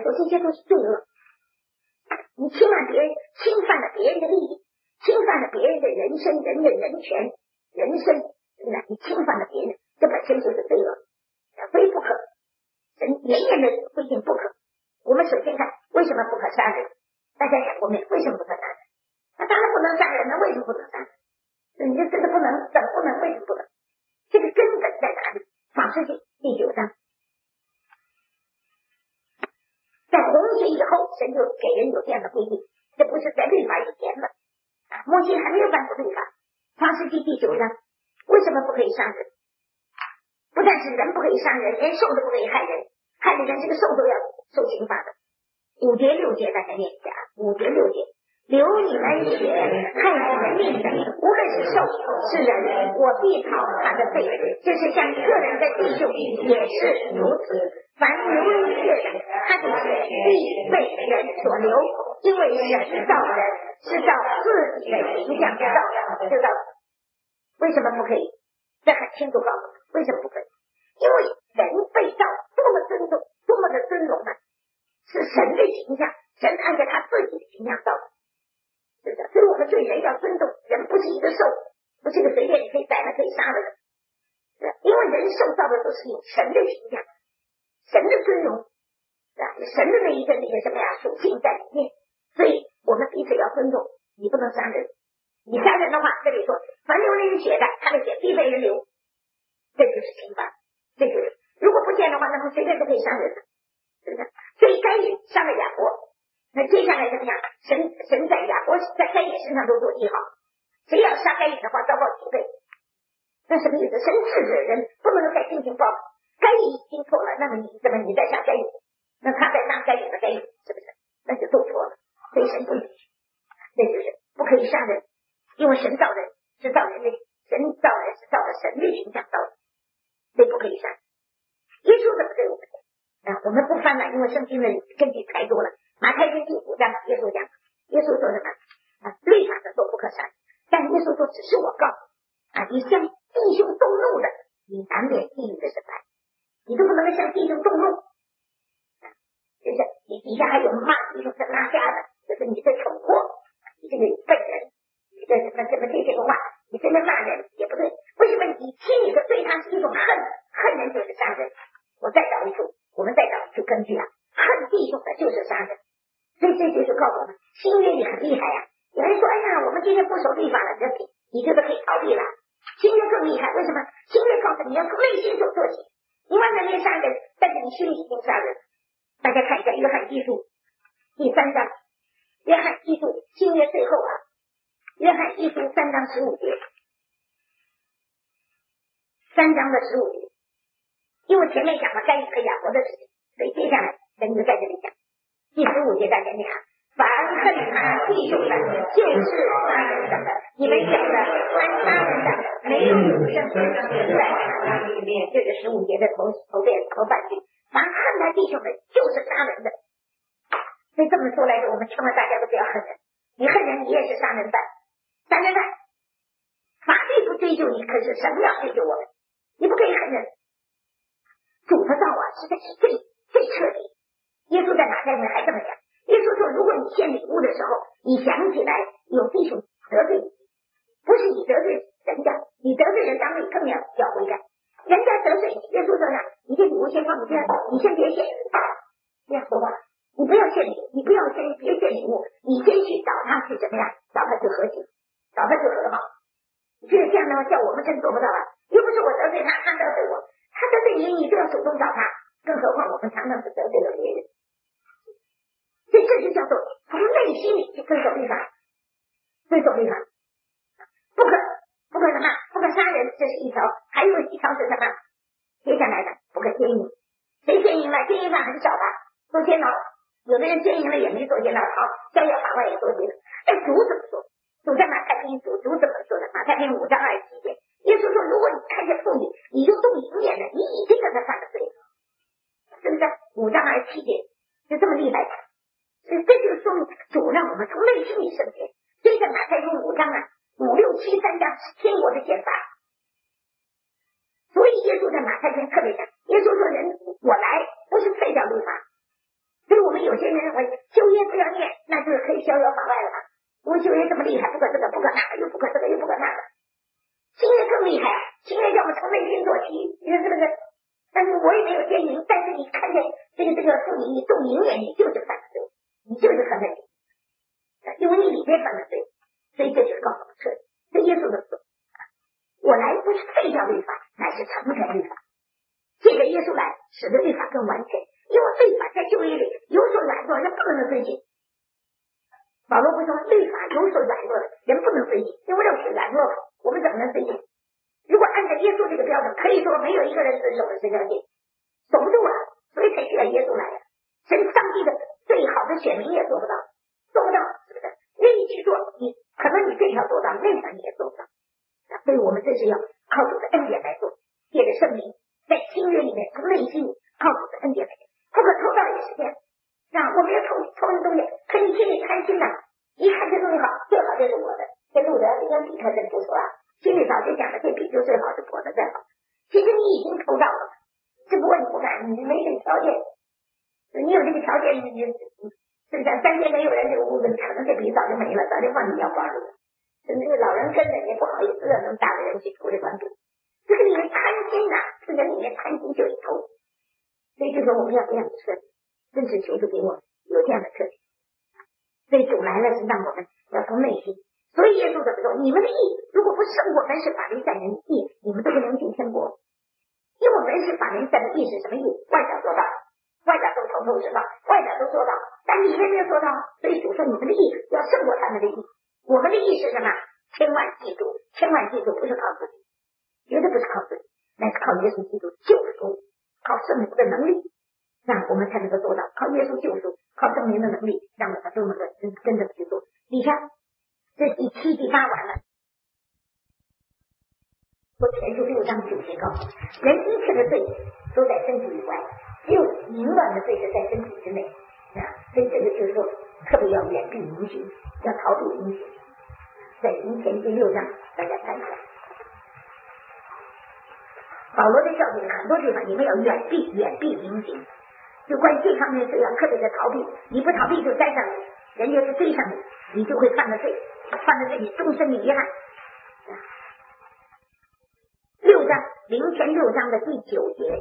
S1: 说这些都是罪恶。你侵犯别人，侵犯了别人的利益，侵犯了别人的人身、人的人权、人身，你侵犯了别人，这本身就是罪恶，非不可。神严严的规定不可。我们首先看为什么不可杀人，大家想过没有？为什么不可杀人？那当然不能杀人，那为什么不能杀人？你就这个不能，怎么不能？为什么不能？这个根本在哪里？创世纪第九章，在红血以后，神就给人有这样的规定，这不是在律法以前的啊，摩西还没有颁布律法。创世纪第九章，为什么不可以杀人？不但是人不可以杀人，连兽都不可以害人，害了人这个兽都要受刑罚的。五节六节大家念一下，五节六节，流你们血害你们命的，无论是兽是人，我必讨他的罪，就是像个人的弟兄也是如此。凡流你血的，他的血必被人所流，因为神造人是照自己的形象造的，知道为什么不可以？这很清楚告诉我们为什么不可以。因为人被造多么尊重，多么的尊荣啊，是神的形象，神按照他自己的形象造的，是不是？所以我们对人要尊重，人不是一个兽，不是一个随便你可以宰了可以杀了的，是因为人受造的都是有神的形象，神的尊荣，是吧？神的那一个那个什么呀属性在里面，所以我们彼此要尊重，你不能杀人，你杀人的话，这里说凡流人血的，他的血必被人流，这就是刑罚，这就是如果不见的话，那么随便都可以杀人的，是不是？所以该隐杀了亚伯，那接下来怎么样？神神在亚伯在该隐身上都做记号，谁要杀该隐的话，遭报几倍。那什么意思？神制止人不能够再进行报复，该隐已经错了，那么你怎么你再杀该隐？那他再杀该隐的该隐，是不是？那就都错了，所以神不允许，这就是不可以杀人，因为神造人是造人类，神造人是照着神的形象造的，所以不可以杀。耶稣怎么对我们讲啊？我们不翻了，因为圣经的根据太多了。马太福音第五章，耶稣讲，耶稣说什么啊？律法的说不可杀，但耶稣说只是我告诉啊，你向弟兄动怒的，你难免地狱的审判，你都不能够向弟兄动怒，啊、就是你底下还有骂弟兄是拉家的，就是你的蠢货，你这个笨人，你这什么什么这些个话，你真的骂人也不对。为什么你心里的对他是一种恨？恨人就是杀人。我再找一处，我们再找一处根据啊，恨弟兄的就是杀人。所以这就是告诉我们，新约也很厉害呀、啊。有人说，哎呀，我们今天不守律法了，你你觉得可以逃避了？新约更厉害，为什么？新约告诉你要从内心所做起，你外面没杀人，但是你心里已经杀人。大家看一下约翰一书第三章，约翰一书新约最后啊，约翰一书三章十五节，三章的十五节，因为前面讲了该隐和亚伯的事情，所以接下来神就在这里讲第十五节，大家念啊，凡恨他弟兄的，就是杀人的。你们晓得，凡杀人的，没有永生在他里面。这是十五节的头头边头半句，凡恨他弟兄的，就是杀人的。所以这么说来说，我们千万大家都不要恨人，你恨人，你也是杀人犯，杀人犯。法律不追究你，可是神要追究我们，你不可以恨人。主的道啊，实在是最最彻底。耶稣在马太福音还这么讲，耶稣说，如果你献礼物的时候，你想起来有弟兄得罪你，不是你得罪人家，你得罪人当然更要要悔改。人家得罪你，耶稣说呢，你这礼物先放你这，你先别献，这样说话，你不要献礼，你不要先别献礼物，你先去找他去怎么样，找他去和解，找他去和好。你觉得这样的话，叫我们真做不到啊？又不是我得罪他，他得罪我，他得罪你，你就要主动找他，更何况我们常常是得罪了别人。所以这就叫做从内心里去遵守律法，遵守律法，不可不可什么，不可杀人，这是一条，还有一条是什么？接下来的不可奸淫，谁奸淫了？奸淫犯很少吧？做监牢，有的人奸淫了也没做监牢，好，逍遥法外也做监牢。哎，主怎么说？主在马太福音主主怎么说的？马太福音五章二十七节，耶稣说，如果你看见妇女，你就动淫念了，你已经跟他犯了罪了，是不是？五章二十七节就这么厉害的。所以这就是说明主让我们从内心里圣洁。接着马太福音五章啊，五六七三章是天国的宪法。所以耶稣在马太福音特别讲，耶稣说人我来不是废掉律法， 所以我们有些人认为旧约不要念，那就是可以逍遥法外了。我旧约这么厉害，不可这个，不可那个，又不可这个，又不可那个。新约更厉害，新约叫我们从内心做起，你说这个，但是我也没有奸淫，但是你看见这个这个妇女，你动淫念，你就是犯了罪，你就是犯了罪，因为你里面犯了罪，所以这就是告诉我们彻底。这耶稣的说，我来不是废掉律法，乃是成全律法。借着耶稣来，使得律法更完全。因为律法在旧约里有所软弱，人不能遵行。保罗不说律法有所软弱的人不能遵行，因为肉体软弱，我们怎么能遵行？如果按照耶稣这个标准，可以说没有一个人遵守了这条诫，守不住了，所以才需要耶稣来的。神上帝的最好的选民也做不到，做不到，是不是？愿意去做，你可能你这条做到，那条你也做不到。所以我们这是要靠主的恩典来做，借着圣灵在新约里面从内心靠主的恩典来做，不可偷盗也是这样。啊，我们要偷偷人东西，可你心里贪心呐、啊，一看这东西好，最好就是我的。这路德这张笔可真不错啊，心里早就想了，这笔就最好是我的最好。其实你已经偷到了，只不过你不敢，你没这个条件。你有这个条件，你是不是三天没有人这个屋子，可能这笔早就没了，早就放你腰包里了。甚至老人跟着也不好意思让那么大的人去偷这管笔，这个里面贪心呐、啊，这个里面贪心就有偷。所以就说我们要这样的设计，真是求主给我们有这样的特点。所以主来了是让我们要从内心。所以耶稣怎么说？你们的义如果不胜过文士法利赛人的义，你们都不能进天国。因为文士法利赛的义是什么义？外表做到，外表都头头是道，外表都做到，但里面没有做到。所以主说你们的义要胜过他们的义。我们的义是什么？千万记住，千万记住，不是靠自己，绝对不是靠自己，乃是靠耶稣基督救赎，靠圣灵的能力，让我们才能够做到。靠耶稣救赎，靠圣灵的能力，让我们都能够真真正去做。你看，这第七、第八完了，我前书六章九节告诉人一切的罪都在身体以外，只有淫乱的罪是在身体之内。啊，所以这个就是说，特别要远避淫行，要逃避淫行。在以前第六章大家看一下，保罗的教训很多地方你们要远避远避淫行，就关于这方面是要特别的逃避，你不逃避就栽上你，人家是追上你，你就会犯了罪，犯了罪你终身的遗憾。六章灵前六章的第九节，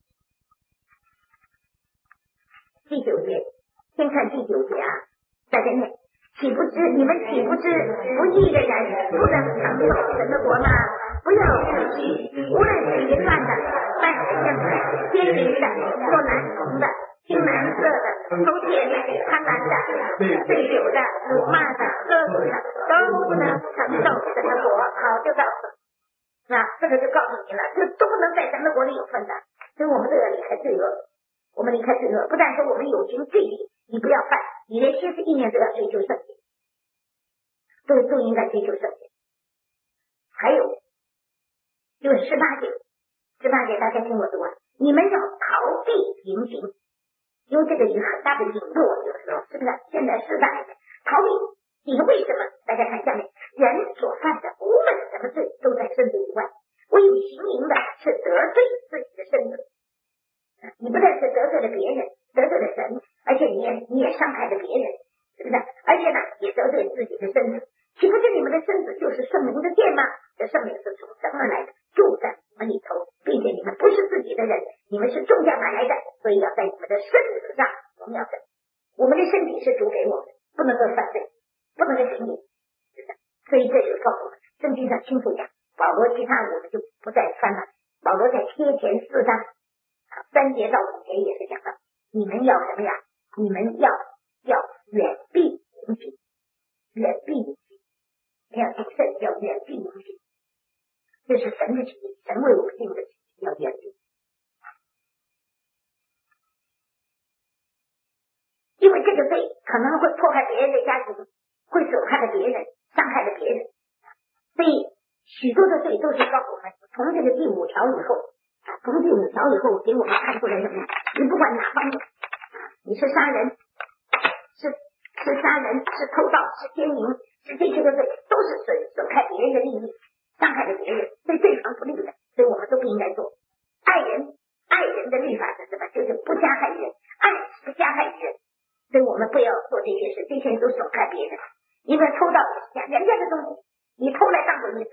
S1: 第九节，先看第九节啊，大家念。岂不知你们岂不知不义的人不能承受神的国吗？不要自欺，无论是淫乱的、犯奸的、奸淫的、做男童的、听男色的、偷窃的、贪婪的、醉酒的、辱骂的、喝酒的，都不能承受神的国。好，就告诉啊，这个就告诉你了，这都不能在神的国里有份的。所以我们都要离开罪恶，我们离开罪恶，不但说我们有情罪孽，你不要犯，你连心思意念都要追求圣洁，都都应该追求圣洁。还有就是十八节，十八节大家听我读啊，你们要逃避淫行，因为这个有很大的引诱，有时候是不是？现在时代逃避，你说为什么？大家看下面，人所犯的无论什么罪，都在身子以外，唯有行淫的是得罪自己的身子。你不但是得罪了别人，得罪了神，而且你也你也伤害了别人，是不是？而且呢，也得罪自己的身子。岂不是你们的身子就是圣灵的殿吗？这圣灵是从神而来的，住在你们里头，并且你们不是自己的人，你们是重价买来的，所以要在你们的身子上荣耀神。我们的身体是主给我们，不能够犯罪，不能够行淫，是的。所以这就告诉我们，圣经上清楚讲，保罗其他我们就不再翻了。保罗在帖前四章三节到五节也是讲到，你们要什么呀？你们要要远避淫行，远避淫行，你要谨慎，要远避淫行，这是神的旨意，神为我们定的旨意，要远避。因为这个罪可能会破坏别人的家庭，会损害了别人，伤害了别人，所以许多的罪都是告诉我们，从这个第五条以后啊，从第五条以后给我们看出来什么？你不管哪方面，你是杀人，是是杀人，是偷盗，是奸淫，是这些个罪，都是损损害别人的利益，伤害了别人，对对方不利的，所以我们都不应该做。爱人，爱人的律法是什么？就是不加害人，爱是不加害人，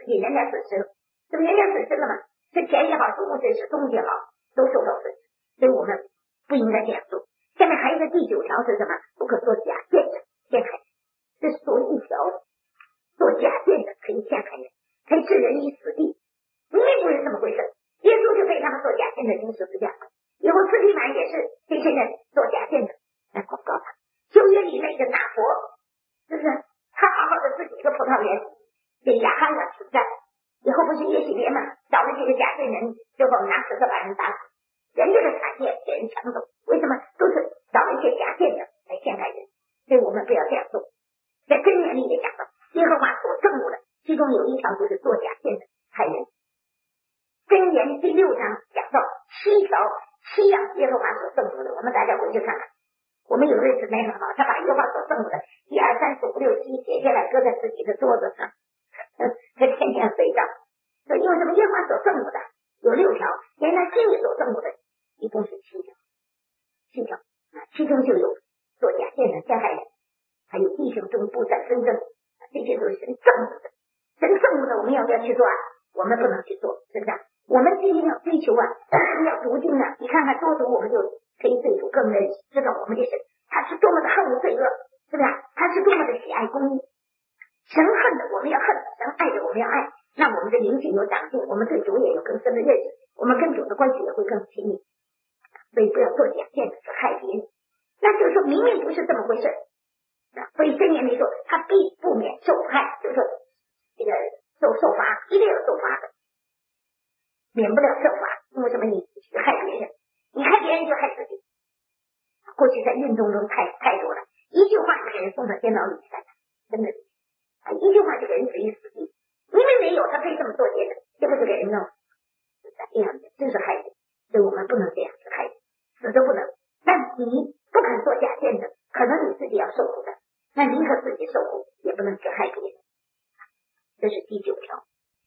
S1: 己，人家损失了，这不人家损失了吗？是钱也好，是物质，是东西也好，都受到损失，所以我们不应该这样做。下面还有一个第九条是什么？不可做假见证陷害人，这是作为一条做假见证可以陷害人，可以置人于死地。明明不是这么回事，耶稣就被他们做假见证钉十字架，以后司提反也是这些人做假见证来广告他。旧约里那个拿佛，是不是他好好的自己一个葡萄园给亚哈尔出战，以后不是耶洗别嘛，找了几个假证人，最后拿石头把人打死，人家的产业给人抢走，为什么？都是找一些假见证来陷害人，所以我们不要这样做。在箴言里也讲到，耶和华所憎恶的，其中有一条就是做假见证害人。箴言第六章讲到七条七样耶和华所憎恶的，我们大家回去看看。我们有日子没很好，他把耶和华所憎恶的一二三四五六七写下来，搁在自己的桌子上，他天天随账。所以为什么耶和华所憎恶的有六条，连他心里所憎恶的一共是七条，七条啊，其中就有作假见证陷害人，还有弟兄中不散纷争，这些都是神憎恶的。神憎恶的我们要不要去做啊？我们不能去做，是不是？我们一定要追求啊，要读经啊！你看看多读，我们就可以对主更认识，知道我们的神他是多么的恨恶罪恶，是不是？他是多么的喜爱公义。神恨的我们要恨，神爱的我们要爱，那我们的灵性有长进，我们对主也有更深的认识，我们跟主的关系也会更亲密。所以不要做假见证去害别人，那就是说明明不是这么回事。所以箴言里说，他必不免受害，就是说这个受受罚，一定要受罚的，免不了受罚。为什么你去害别人？你害别人就害自己。过去在运动中太太多了，一句话就给人送到监牢里去了，真的啊，一句话就给人置于死地。明明没有，他可以这么做结的，结果就给人弄死，这样的真是害人。所以我们不能这样去害人，死都不能。但你不肯做假见证，可能你自己要受苦的，那宁可自己受苦，也不能去害别人。这是第九条。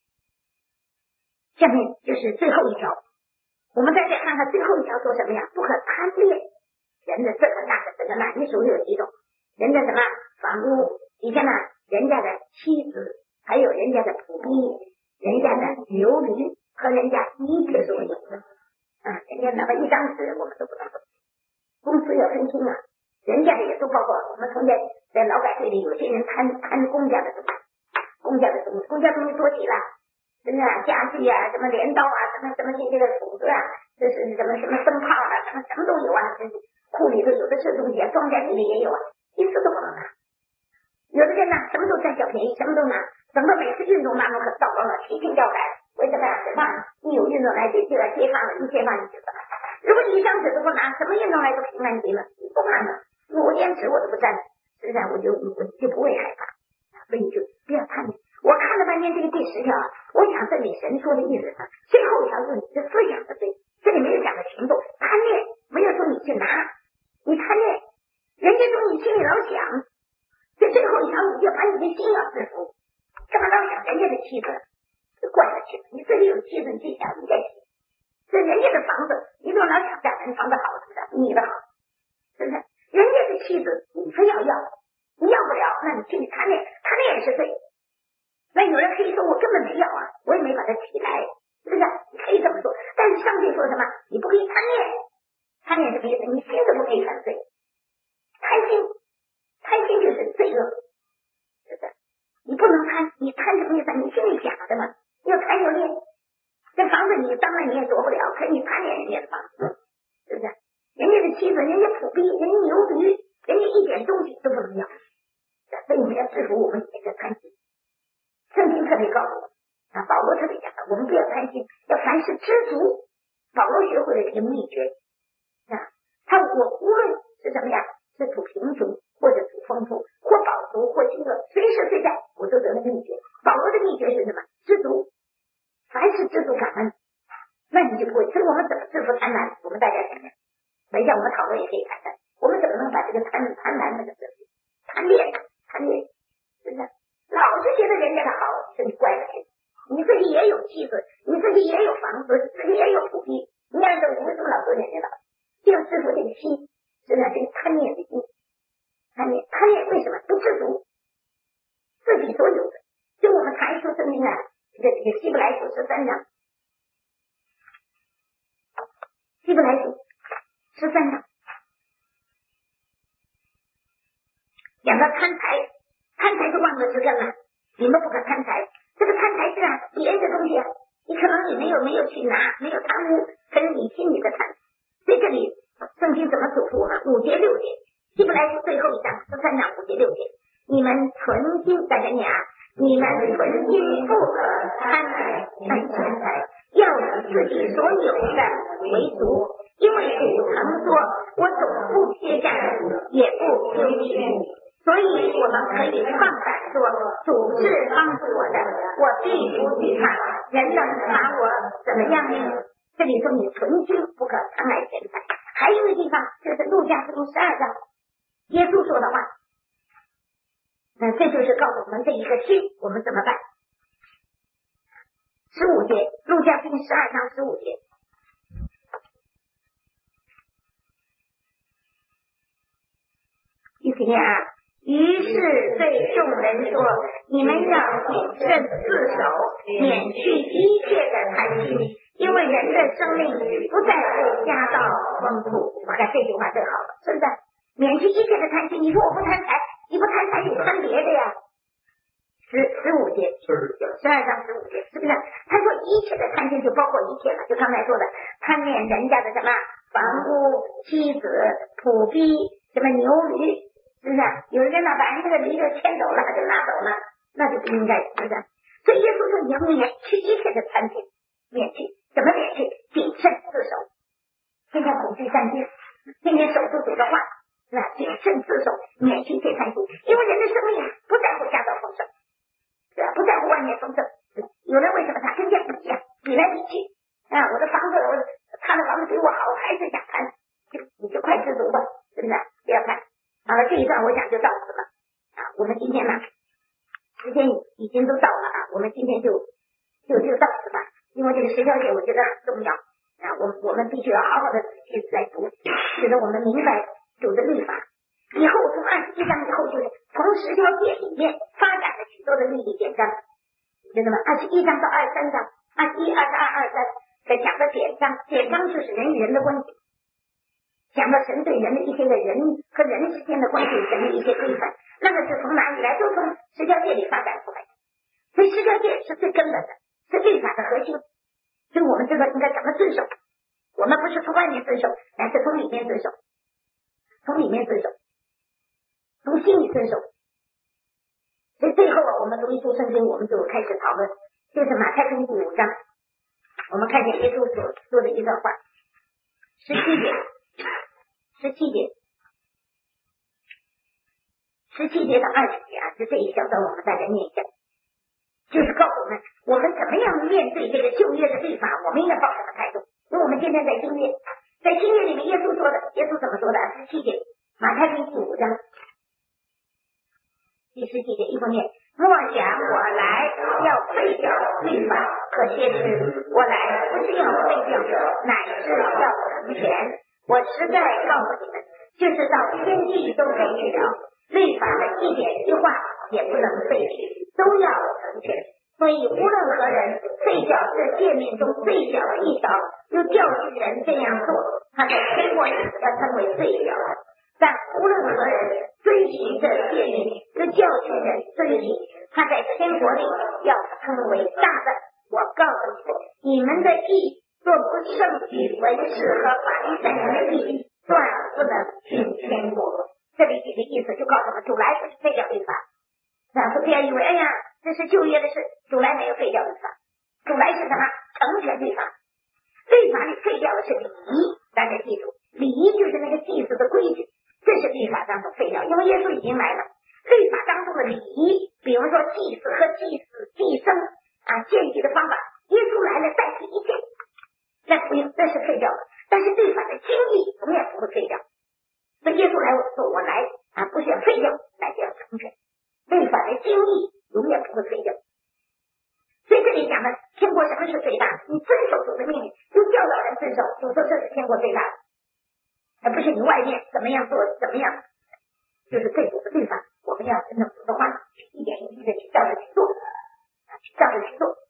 S1: 下面就是最后一条，我们再再看看最后一条说什么呀？不可贪恋人的这个那个这个那，你手里有几种？人的什么房屋，底下呢人家的妻子，还有人家的仆婢，人家的牛驴和人家一切所有的啊，人家哪怕一张纸我们都不能动，公司要分清啊，人家的也都包括。我们从前在劳改队里，有些人贪贪公家的东西，公家的东西，公家东西多起了，真的家具啊，什么镰刀啊，什么什么这些的斧子啊，这是什么什么灯泡啊，什么什么都有啊，这是库里头有的是东西啊，庄稼里面也有啊，一次都不能拿。有的人呢，什么都占小便宜，什么都拿，等到每次运动那么可糟糕了，提心吊胆。为什么呀？谁怕一有运动来就就来揭发了，一揭发你就死了。如果你一张纸都不拿，什么运动来都平安极了，你不怕的。我连纸我都不占，实在我就我就不会害怕。所以你就不要贪恋。我看了半天这个第十条啊，我想这里神说的意思是，最后一条是你的思想的对，这里没有讲的行动，贪恋没有说你去拿，你贪恋，人家说你心里老想，这最后一条你就把你的心要制服，干嘛老想人家的妻子？就惯了去了，你自己有妻子你去想你再去，这人家的房子，你都老想家人房子好，是不是？你的好，是不是？人家的妻子你非要要，你要不了，那你去贪恋，贪恋也是罪。那有人可以说我根本没有啊，我也没把它起来，是不是？你可以这么说，但是上帝说什么？你不可以贪恋，贪恋什么意思？你心都不可以犯罪，贪心，贪心就是罪恶，是不是？你不能贪，你贪什么意思？你心里想的嘛，要贪要恋。这房子你当然你也夺不了，可你贪恋人家的房子，是不是？人家的妻子，人家仆婢，人家牛驴，人家一点东西都不能要，所以我们要制服我们自己的贪心。圣经特别告诉我们啊，保罗特别讲的，我们不要贪心，要凡事知足。保罗学会了这个秘诀啊，他我无论是什么呀，是处贫穷或者处丰富，或饱足或饥饿，随时随地我都得了秘诀。保罗的秘诀是什么？知足，凡事知足感恩，那你就不会。所以我们怎么制服贪婪？我们大家想想，等一下我们讨论也可以谈谈，我们怎么能把这个贪贪婪那个制服？贪恋，贪恋，是不是？老是觉得人家的好，是你怪了去。你自己也有妻子，你自己也有房子，自己也有土地，你按照为什么老说人家的好？就要制服这个心，是不是？这个贪恋的心，贪恋，贪恋为什么不知足？自己所有的，就我们谈一说圣经啊，这这这个希伯来书十三章，希伯来书十三章讲到贪财，贪财是忘了之根了，你们不可贪财。这个贪财是啊，别人的东西啊，你可能你没有没有去拿，没有贪污，可是你心里的贪。在这里圣经怎么嘱咐我们？五节六节，希伯来书最后一章十三章五节六节，你们存心在这里啊，你们存心不可贪财贪钱财，要以自己所有的为足，因为主曾说，我总不撇下也不丢弃。所以我们可以放胆说，主是帮助我的，我必不惧怕，人能把我怎么样呢？这里说你存心不可贪爱钱财。还有一个地方就是路加福音十二章耶稣说的话，那这就是告诉我们这一个心我们怎么办。十五节，路加福音十二章十五节，一起念啊。于是对众人说，你们要谨慎自守，免去一切的贪心，因为人的生命不在乎家道丰富。我看这句话最好了，是不是？免去一切的贪心，你说我不贪财，你不贪财你贪别的呀。十十五节，十二章十五节，是不是？他说一切的贪心就包括一切了，就刚才说的贪恋人家的什么房屋、妻子、土逼、什么牛驴。是不是？有人呢把这个驴就牵走了，就拿走了，那就不应该，是不是？所以耶稣说你要免去一切的贪心，免去，怎么免去？谨慎自守，天天恐惧战兢，天天守住主的话，是吧？谨慎自守，免去一切贪心，因为人的生命啊，不在乎家道丰盛，是吧？不在乎外面丰盛。有人为什么他跟人比啊，比来比去啊？我的房子，我他的房子比我好，还是想贪，就你就快知足吧，是不是？不要贪。好了，这一段我想就到此了啊。我们今天呢，时间已经都到了啊，我们今天就就就到此吧。因为这个十条诫我觉得很重要啊，我我们必须要好好的去来读，使得我们明白主的律法。以后从二十一章以后，就是从十条诫里面发展了许多的律例典章，知道吗？二十一章到二十三章，二十一、二十二、二十三在讲的典章，典章就是人与人的关系。讲到神对人的一些的人和人之间的关系，神的一些规范，那么是从哪里来？都从十条诫里发展出来的。所以十条诫是最根本的，是律法的核心。所以我们知道应该怎么遵守。我们不是从外面遵守，乃是从里面遵守，从里面遵守，从心里遵守。所以最后啊，我们读一读圣经，我们就开始讨论，就是马太福音第五章，我们看见耶稣所说的一段话，十七节。十七节，十七节到二十节啊，就这一小段我们大家念一下，就是告诉我们我们怎么样面对这个旧约的律法，我们应该抱什么态度？因为我们今天在新约，在新约里面耶稣说的，耶稣怎么说的？十七节，马太福音第五章第十七节，一方面，莫想我来要废掉律法和先知，我来不是要废掉，乃是要成全。我实在告诉你们，就是到天地都废去了，律法的一点一句话也不能废去，都要成全。所以无论何人废掉这诫命中最小的一条，又教训人这样做，他在天国里要称为最小的；但无论何人遵循这诫命，又教训人遵循，他在天国里要称为大的。我告诉你们，你们的义若不胜于文士和法利赛人的义，断不能进天国。这里几个意思就告诉我们，主来不是废掉律法，然后不要以为哎呀这是旧约的事，主来没有废掉律法，主来是什么？成全律法。律法里废掉的是礼仪，大家记住，礼仪就是那个祭祀的规矩，这是律法当中废掉，因为耶稣已经来了。律法当中的礼仪，比如说祭祀和祭祀、祭牲啊、献祭的方法，耶稣来了代替一切。那不用，这是废掉的。但是律法的精义永远不会废掉。所以耶稣来说，我来啊，不是要废掉，乃是要成全。律法的精义永远不会废掉。所以这里讲的天国什么是最大？你遵守主的命令，又教导人遵守，主说这是天国最大的，而不是你外面怎么样做怎么样，就是对主的律法，我们要真正主的话，一点一滴的去照着去做，去照着去做。我们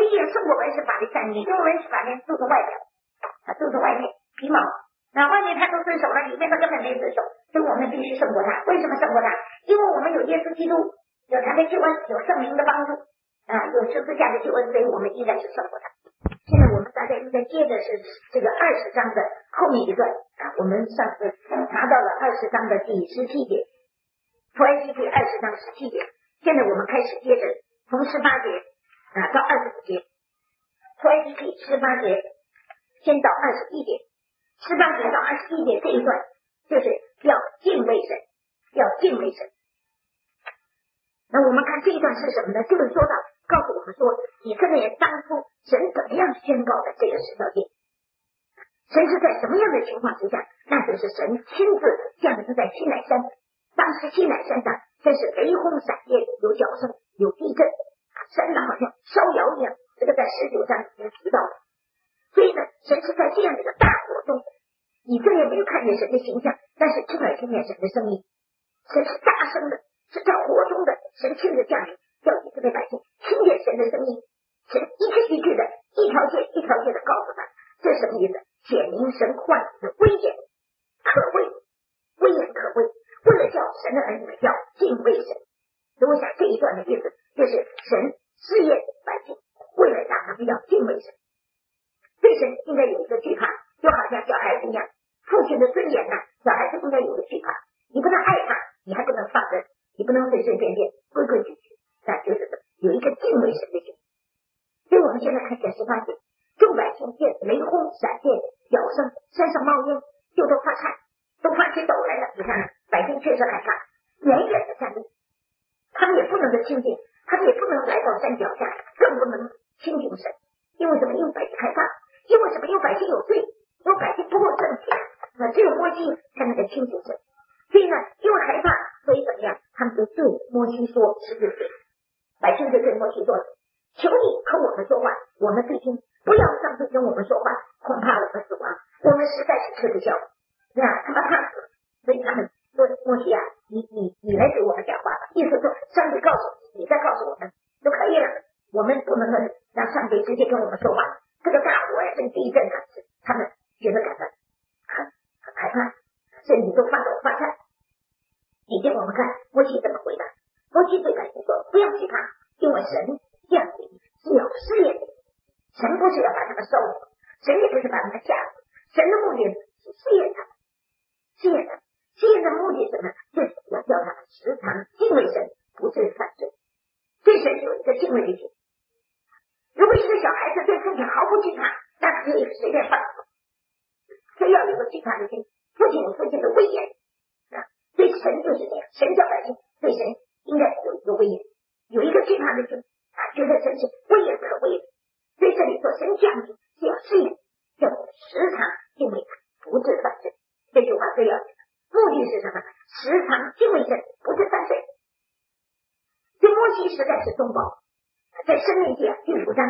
S1: 一眼胜过文士法的善意，因为文士法呢就是外表啊，就是外面皮毛，那外面他都遵守了，里面他根本没遵守，所以我们必须胜过他。为什么胜过他？因为我们有耶稣基督，有他的救恩，有圣灵的帮助啊，有十字架的救恩，所以我们应该是胜过他。现在我们大家应该接着是这个二十章的后面一段啊，我们上次查到了二十章的第十七节，出埃及记二十章十七节，现在我们开始接着从十八节啊到二十五节，出埃及记十八节先到二十一节，十八节到二十一节这一段就是要敬畏神，要敬畏神。那我们看这一段是什么呢？就是说到告诉我们说，以色列人当初神怎么样宣告的这个十条诫，神是在什么样的情况之下？那就是神亲自降临在西乃山，当时西乃山上真是雷轰闪电，有角声，有地震，山呢好像烧窑一样，这个在十九章已经提到了。所以呢，神是在这样的一个大火中，以色列没有看见神的形象，但是亲耳听见神的声音，神是大声的，是在火中的，神亲自降临，叫以色列百姓听见神的声音，神一句一句的，一条街一条街的告诉他，这是什么意思？显明神唤你的威严可畏，威严可畏，为了叫神的儿女们要敬畏神。所以我想这一段的意思就是神试验百姓，为了让他们要敬畏神，对神应该有一个惧怕，就好像小孩子一样，父亲的尊严呢，小孩子应该有个惧怕，你不能爱他，你还不能放任，你不能随随便便规规矩矩，那就是有一个敬畏神的心。所以我们现在看见十八节，众百姓见雷轰闪电角声，山上冒烟，就都发颤，都发起抖来了。你看百姓确实害怕，远远的站立，他们也不能够亲近，他们也不能来到山脚下，更不能亲近神。因为什么？因为百姓害怕，因为什么？因为百姓有罪，因为百姓不够正确，那只有摩西才能够亲近神。所以呢，因为害怕，所以怎么样？他们就对摩西说十字罪，百姓就对摩西说，求你和我们说话，我们对听，不要上次跟我们说话，恐怕我们死亡，我们实在是吃不消，那他们怕死，所以他们说摩西啊，你你你来给我们讲话吧，意思说上帝告诉你，你再告诉我们就可以了，我们不能让上帝直接跟我们说话。这个大火呀，这个地震啊，他们觉得感到很很害怕，身体都发抖发颤。你给我们看摩西怎么回答。摩西对百姓说，不要惧怕，因为神降临是要试验你，神不是要把他们烧死，神也不是把他们吓死，神的目的是试验他们，试验他们，试验的目的是什么？就是要叫他们时常敬畏神，不致犯罪，对神有一个敬畏的心。如果一个小孩子对父亲毫不惧怕，那可以随便放手，非要有个惧怕的心，父亲有父亲的威严啊，对神就是这样，神叫百姓对神应该有一个威严，有一个惧怕的心啊，觉得神是威严可畏的。所以这里说神降临是要试验，叫我们时常敬畏他，不致犯罪。这句话最要紧的目的是什么？时常敬畏神，不致犯罪。所以摩西实在是中保，在申命记第五章，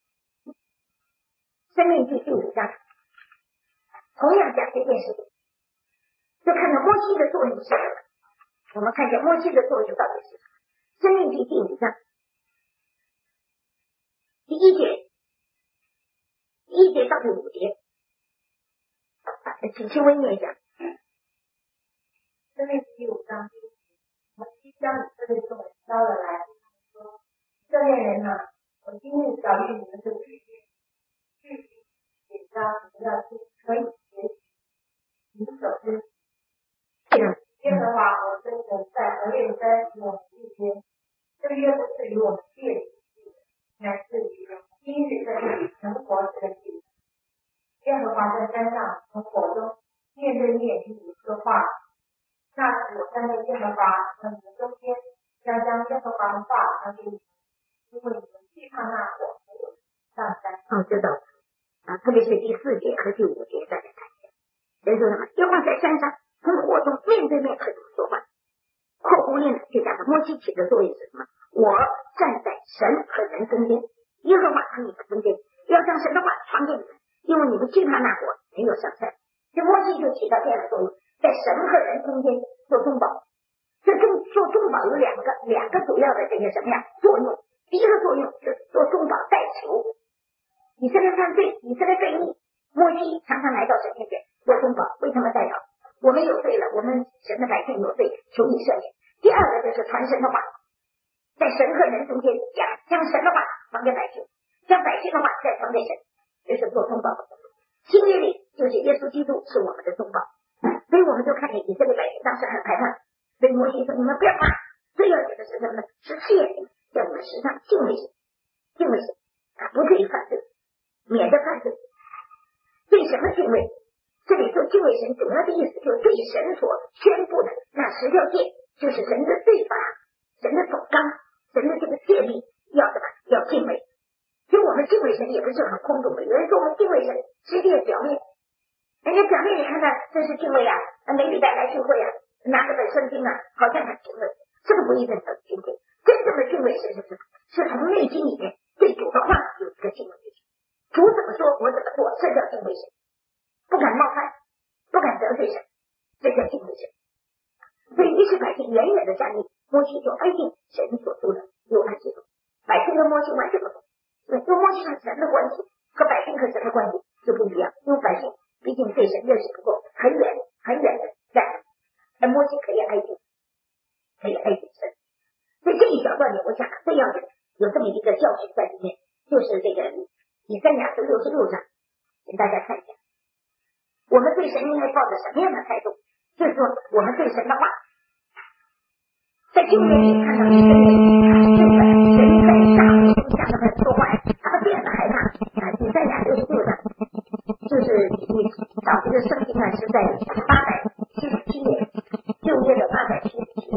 S1: 申命记第五章同样讲这件事情，就看到摩西的作用是什么。我们看见摩西的作用到底是什么？申命记第五章第一节，第一节到第五节，请轻微念一下。
S2: 申命记第五章，摩西将以色列众人招了来，说：以色列人啊，我今日晓谕你们的句句句句典章，你们要听，可以学习，你们所知。耶和华我真神在何烈山与我们立约，这个约不是与我们借的，乃是与今日在这里成活这个地。耶和华在山上从火中面对面与你说话，那时我站在耶和华和你们中间，将将耶和华的话传给你们，因为你们惧怕那火，没有上山。
S1: 哦，知道啊，特别是第四节和第五节大家看见，人说什么？耶和华在山上从火中面对面和你们说话。括弧里呢就讲到摩西起的作用是什么？我站在神和人中间，耶和华和你们中间，要将神的话传给你们，因为你们惧怕那火，没有上山。这摩西就起到这样的作用，在神和人中间做中保。这中做中保有两个两个主要的这个什么呀作用？第一个作用就是做中保代求， 列犯罪，以色列悖逆，摩西常常来到神面前做中保，为他们代祷。我们有罪了，我们神的百姓有罪，求你赦免。第二个就是传神的话，在神和人中间讲将神的话传给百姓，将百姓的话再传给神，这是做中保的。新约里就是耶稣基督是我们的中保，所以我们就看见以色列百姓当时很害怕，所以摩西说你们不要怕，最要紧的是什么呢？是试验你们，在我们时常敬畏神，敬畏神啊，不可以犯罪，免得犯罪。对什么敬畏？这里说敬畏神主要的意思就是对神所宣布的那十条诫，就是神的律法，神的总纲，神的这个诫命要什么？要敬畏。所以我们敬畏神也不是很空洞的，有人说我们敬畏神只是表面，人家表面你看看这是敬畏啊，每礼拜来聚会啊，拿着本圣经啊，好像很敬畏，这个不一定叫敬畏。真正的敬畏神是什么？是从内心里面对主的话有一个敬畏之心，主怎么说我怎么做，这叫敬畏神，不敢冒犯，不敢得罪神，这叫敬畏神。所以一是百姓远远的站立，摩西就挨近神所说的有安息日，百姓和摩西完全不同。因为摩西和神的关系和百姓和神的关系就不一样，因为百姓毕竟对神认识不够，很远很远的站，而摩西可以挨近，可以挨近神。所以这一小段里，我想最要紧有这么一个教训在里面，就是这个以赛亚书六十六章，请大家看一下，我们对神应该抱着什么样的态度？就是说，我们对神的话，在旧约里看到以色列这个神在大会中向他们说话，他们变得害怕啊！以赛亚六十六章，就是你找这个圣经啊，是在八百七十七页，旧约的八百七十七页。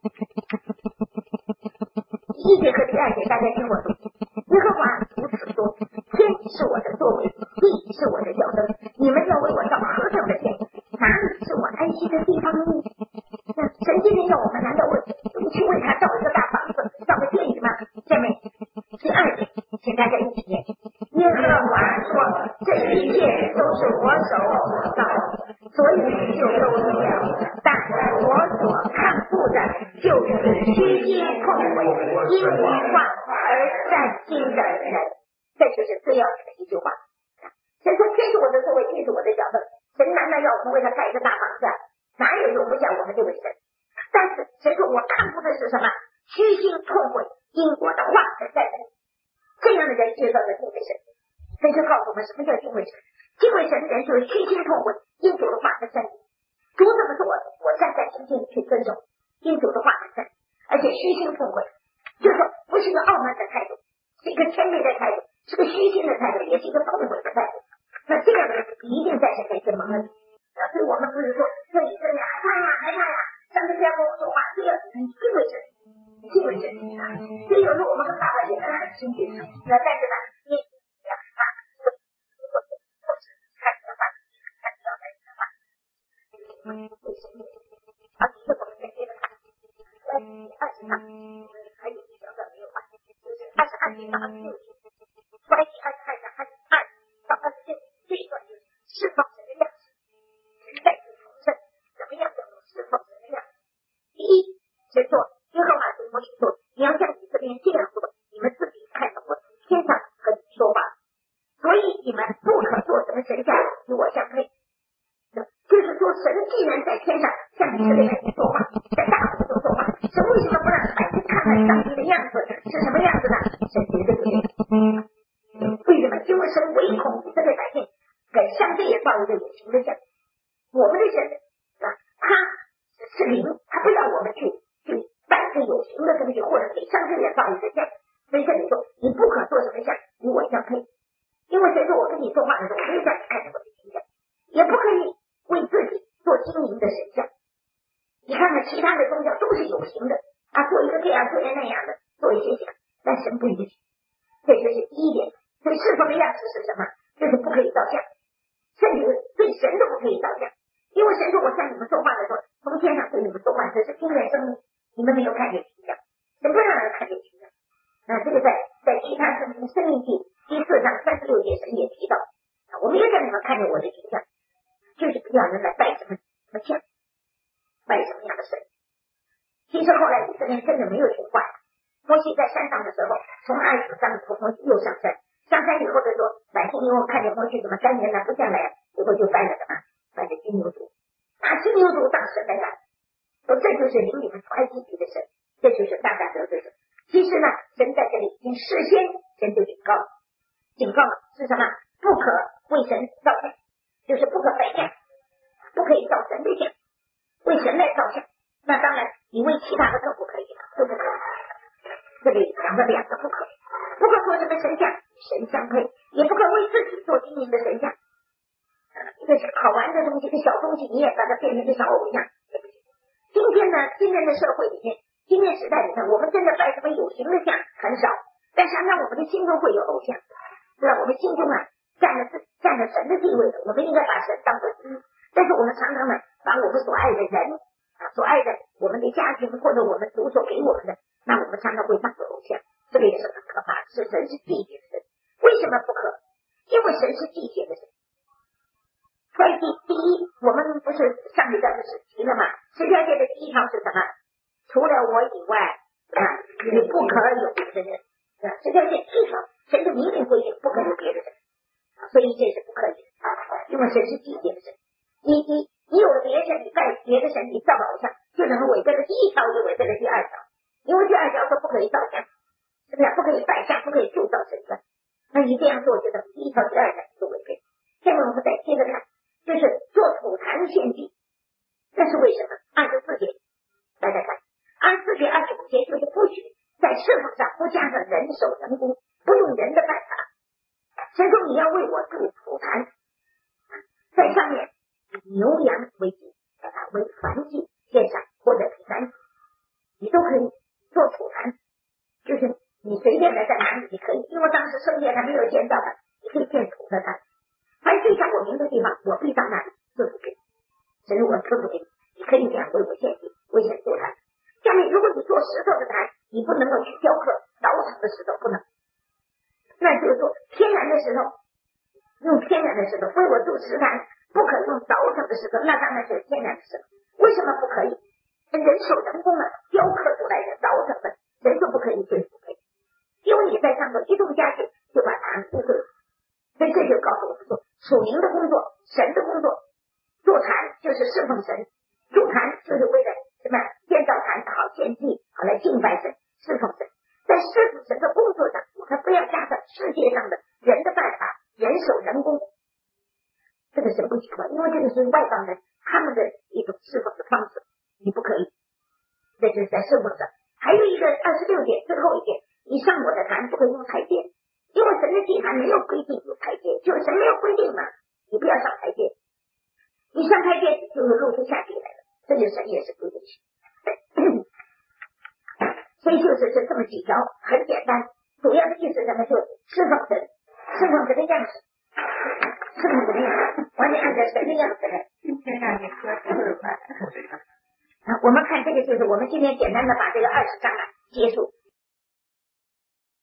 S1: 一节和第二节，大家听我读。耶和华如此说：天是我的作为，地是我的脚蹬，你们要为我造何等的殿？哪里是我安息的地方呢？那神今天要我们难道为去为他造一个大房子，造个殿宇吗？下面第二节，请大家一起念。耶和华说：这一切都是我手造的，所以就都是了。但我所看顾的，就是虚心痛悔，因我话而善心的人。这就是最要紧的一句话。神说：天是我的作为，地是我的脚蹬。神难道要我们为他盖一个大房子啊？哪有容不下我们这位神？但是神说我看顾的是什么？虚心痛悔，因我的话而善人。这样的人就叫做敬畏神。这就告诉我们什么叫敬畏神。敬畏神的人就是虚心痛悔，因主的话而善人。主怎么做，我战战兢兢去遵守，因主的话而善人，而且虚心痛悔，就是说不是一个傲慢的态度，是一个谦卑的态度，是个虚心的态度，也是一个痛悔的态度。那这样的人一定在神面前蒙恩。所以我们不是说这以色列害怕呀害怕呀，上帝这样跟我说话，这要敬畏神，敬畏神啊！所以有时候我们跟大卫也很亲近，那但是呢，你也害怕，如果是或是看你的话，看你要在你的话，嗯，为什么？而且我们在接着看，在二十章还有一小段没有完，就是二十二节到二十六节，关于二十二章二十二到二十六这一段就是释放神的样式。再次重申，怎么样叫做释放神的样式？第一，神说耶和华对摩西说：你要向以色列人这样说，你们自己看到我从天上和你说话，所以你们不可做什么神像与我相配。就是说，神既然在天上向以色列人说话，在大会中说话，神为什么不让百姓看看上帝的样子是什么样子呢？神绝对不对。为什么？因为神唯恐以色列百姓给上帝也造一个有形的像。我们的神啊，他是灵，他不要我们去去拜一个有形的东西，或者给上帝也造一个像。所以这里说，你不可做什么像与我相配，因为神说我跟你说话的时候，我没有让你看见我的形象，也不可以为自己做精灵的神像。你看看其他的宗教都是有形的啊，做一个这样做一个那样的，做一些像，但神不允许。这就是第一点。所以释放的样式是什么？就是不可以造像，甚至对神都不可以造像。因为神说我向你们说话的时候，从天上对你们说话，只是听见声音，你们没有看见形象，神不让人看见形象。那这个在在其他圣经《申命记》第四章三十六节神也提到，我没有让你们看见我的形象，就是不要人来拜什么什么像，拜什么样的神。其实后来以色列真的没有听话，摩西在山上的时候，从二十章从又上山，上山以后就说百姓因为我看见过去怎么三年来不下来，结果就犯了什么？犯了金牛犊，拿金牛犊当神来干，说这就是领你们出埃及地的神，这就是大大得罪神。其实呢，神在这里已经事先神就警告了，警告了是什么？不可为神造像，就是不可摆像，不可以造神的像，为神来造像。那当然，你为其他的都不可以，都不可以。这里讲的两个不可以，不可做什么神像神相配，也不可为自己做精明的神像。一个好玩的东西，一个小东西，你也把它变成一个小偶像，对不起。今天呢，今天的社会里面，今天时代里面，我们真的拜什么有形的像很少，但常常我们的心中会有偶像，是吧？我们心中啊占了占了神的地位的，我们应该把神当作第一。但是我们常常呢，把我们所爱的人啊，所爱的我们的家庭或者我们主所给我们的，那我们常常会当作偶像，这个也是很可怕，是神是地界的神。为什么不可？因为神是地界的神。所以第第一，我们不是上一段不是提了吗？十条诫的第一条是什么？除了我以外啊，你不可有别的人。十条诫第一条，神的明令规定不可有别的人，所以这是不可以的，因为神是地界的神。你你你有了别神，你拜别的神，你造偶像，就能违背了第一条，就违背了第二条。因为第二条说不可以造像，是不是？不可以拜像，不可以铸造神像。那你这样做，就等第一条、第二条就违背。下面我们再接着看。就是做土坛献祭，这是为什么？二十四节，大家看，二十四节、二十五节就是不许在侍奉上不加上人手人工，不用人的办法。神说你要为我筑土坛，在上面以牛羊为祭，把它为燔祭献上，或者平安祭，你都可以做土坛，就是你随便来在哪里你可以，因为当时圣殿还没有建造的，你可以建土的坛。凡地上我名的地方，我必到那里赐福给你。神我赐福给你，你可以这样为我献祭，为神做坛。下面如果你做石头的坛，你不能够去雕刻凿成的石头，不能。那就是说，天然的石头，用天然的石头为我做石坛，不可用凿成的石头，那当然是天然的石头。为什么不可以？人手人工的雕刻出来的凿成的，人就不可以对付给，因为你在上头一动家具，就把坛污秽了。所以这就告诉我们说，属灵的工作，神的工作，做坛就是侍奉神，筑坛就是为了什么？建造坛好献祭，好来敬拜神，侍奉神。在侍奉神的工作上，他不要加上世界上的人的办法，人手人工，这个神不喜欢，因为这个是外邦人他们的一种侍奉的方式，你不可以。这就是在侍奉上。还有一个二十六节最后一点，你上我的坛不可以用台阶。因为神的祭坛没有规定有台阶，就是神没有规定嘛，你不要上台阶，你上台阶就是露出下地来了，这就神也是规定。所以就是这这么几条，很简单，主要的意思什么？就是侍奉神，侍奉神的样式，侍奉神的样式，完全按照神的样子来。现在你说这个吧，我们看这个就是我们今天简单的把这个二十章啊结束。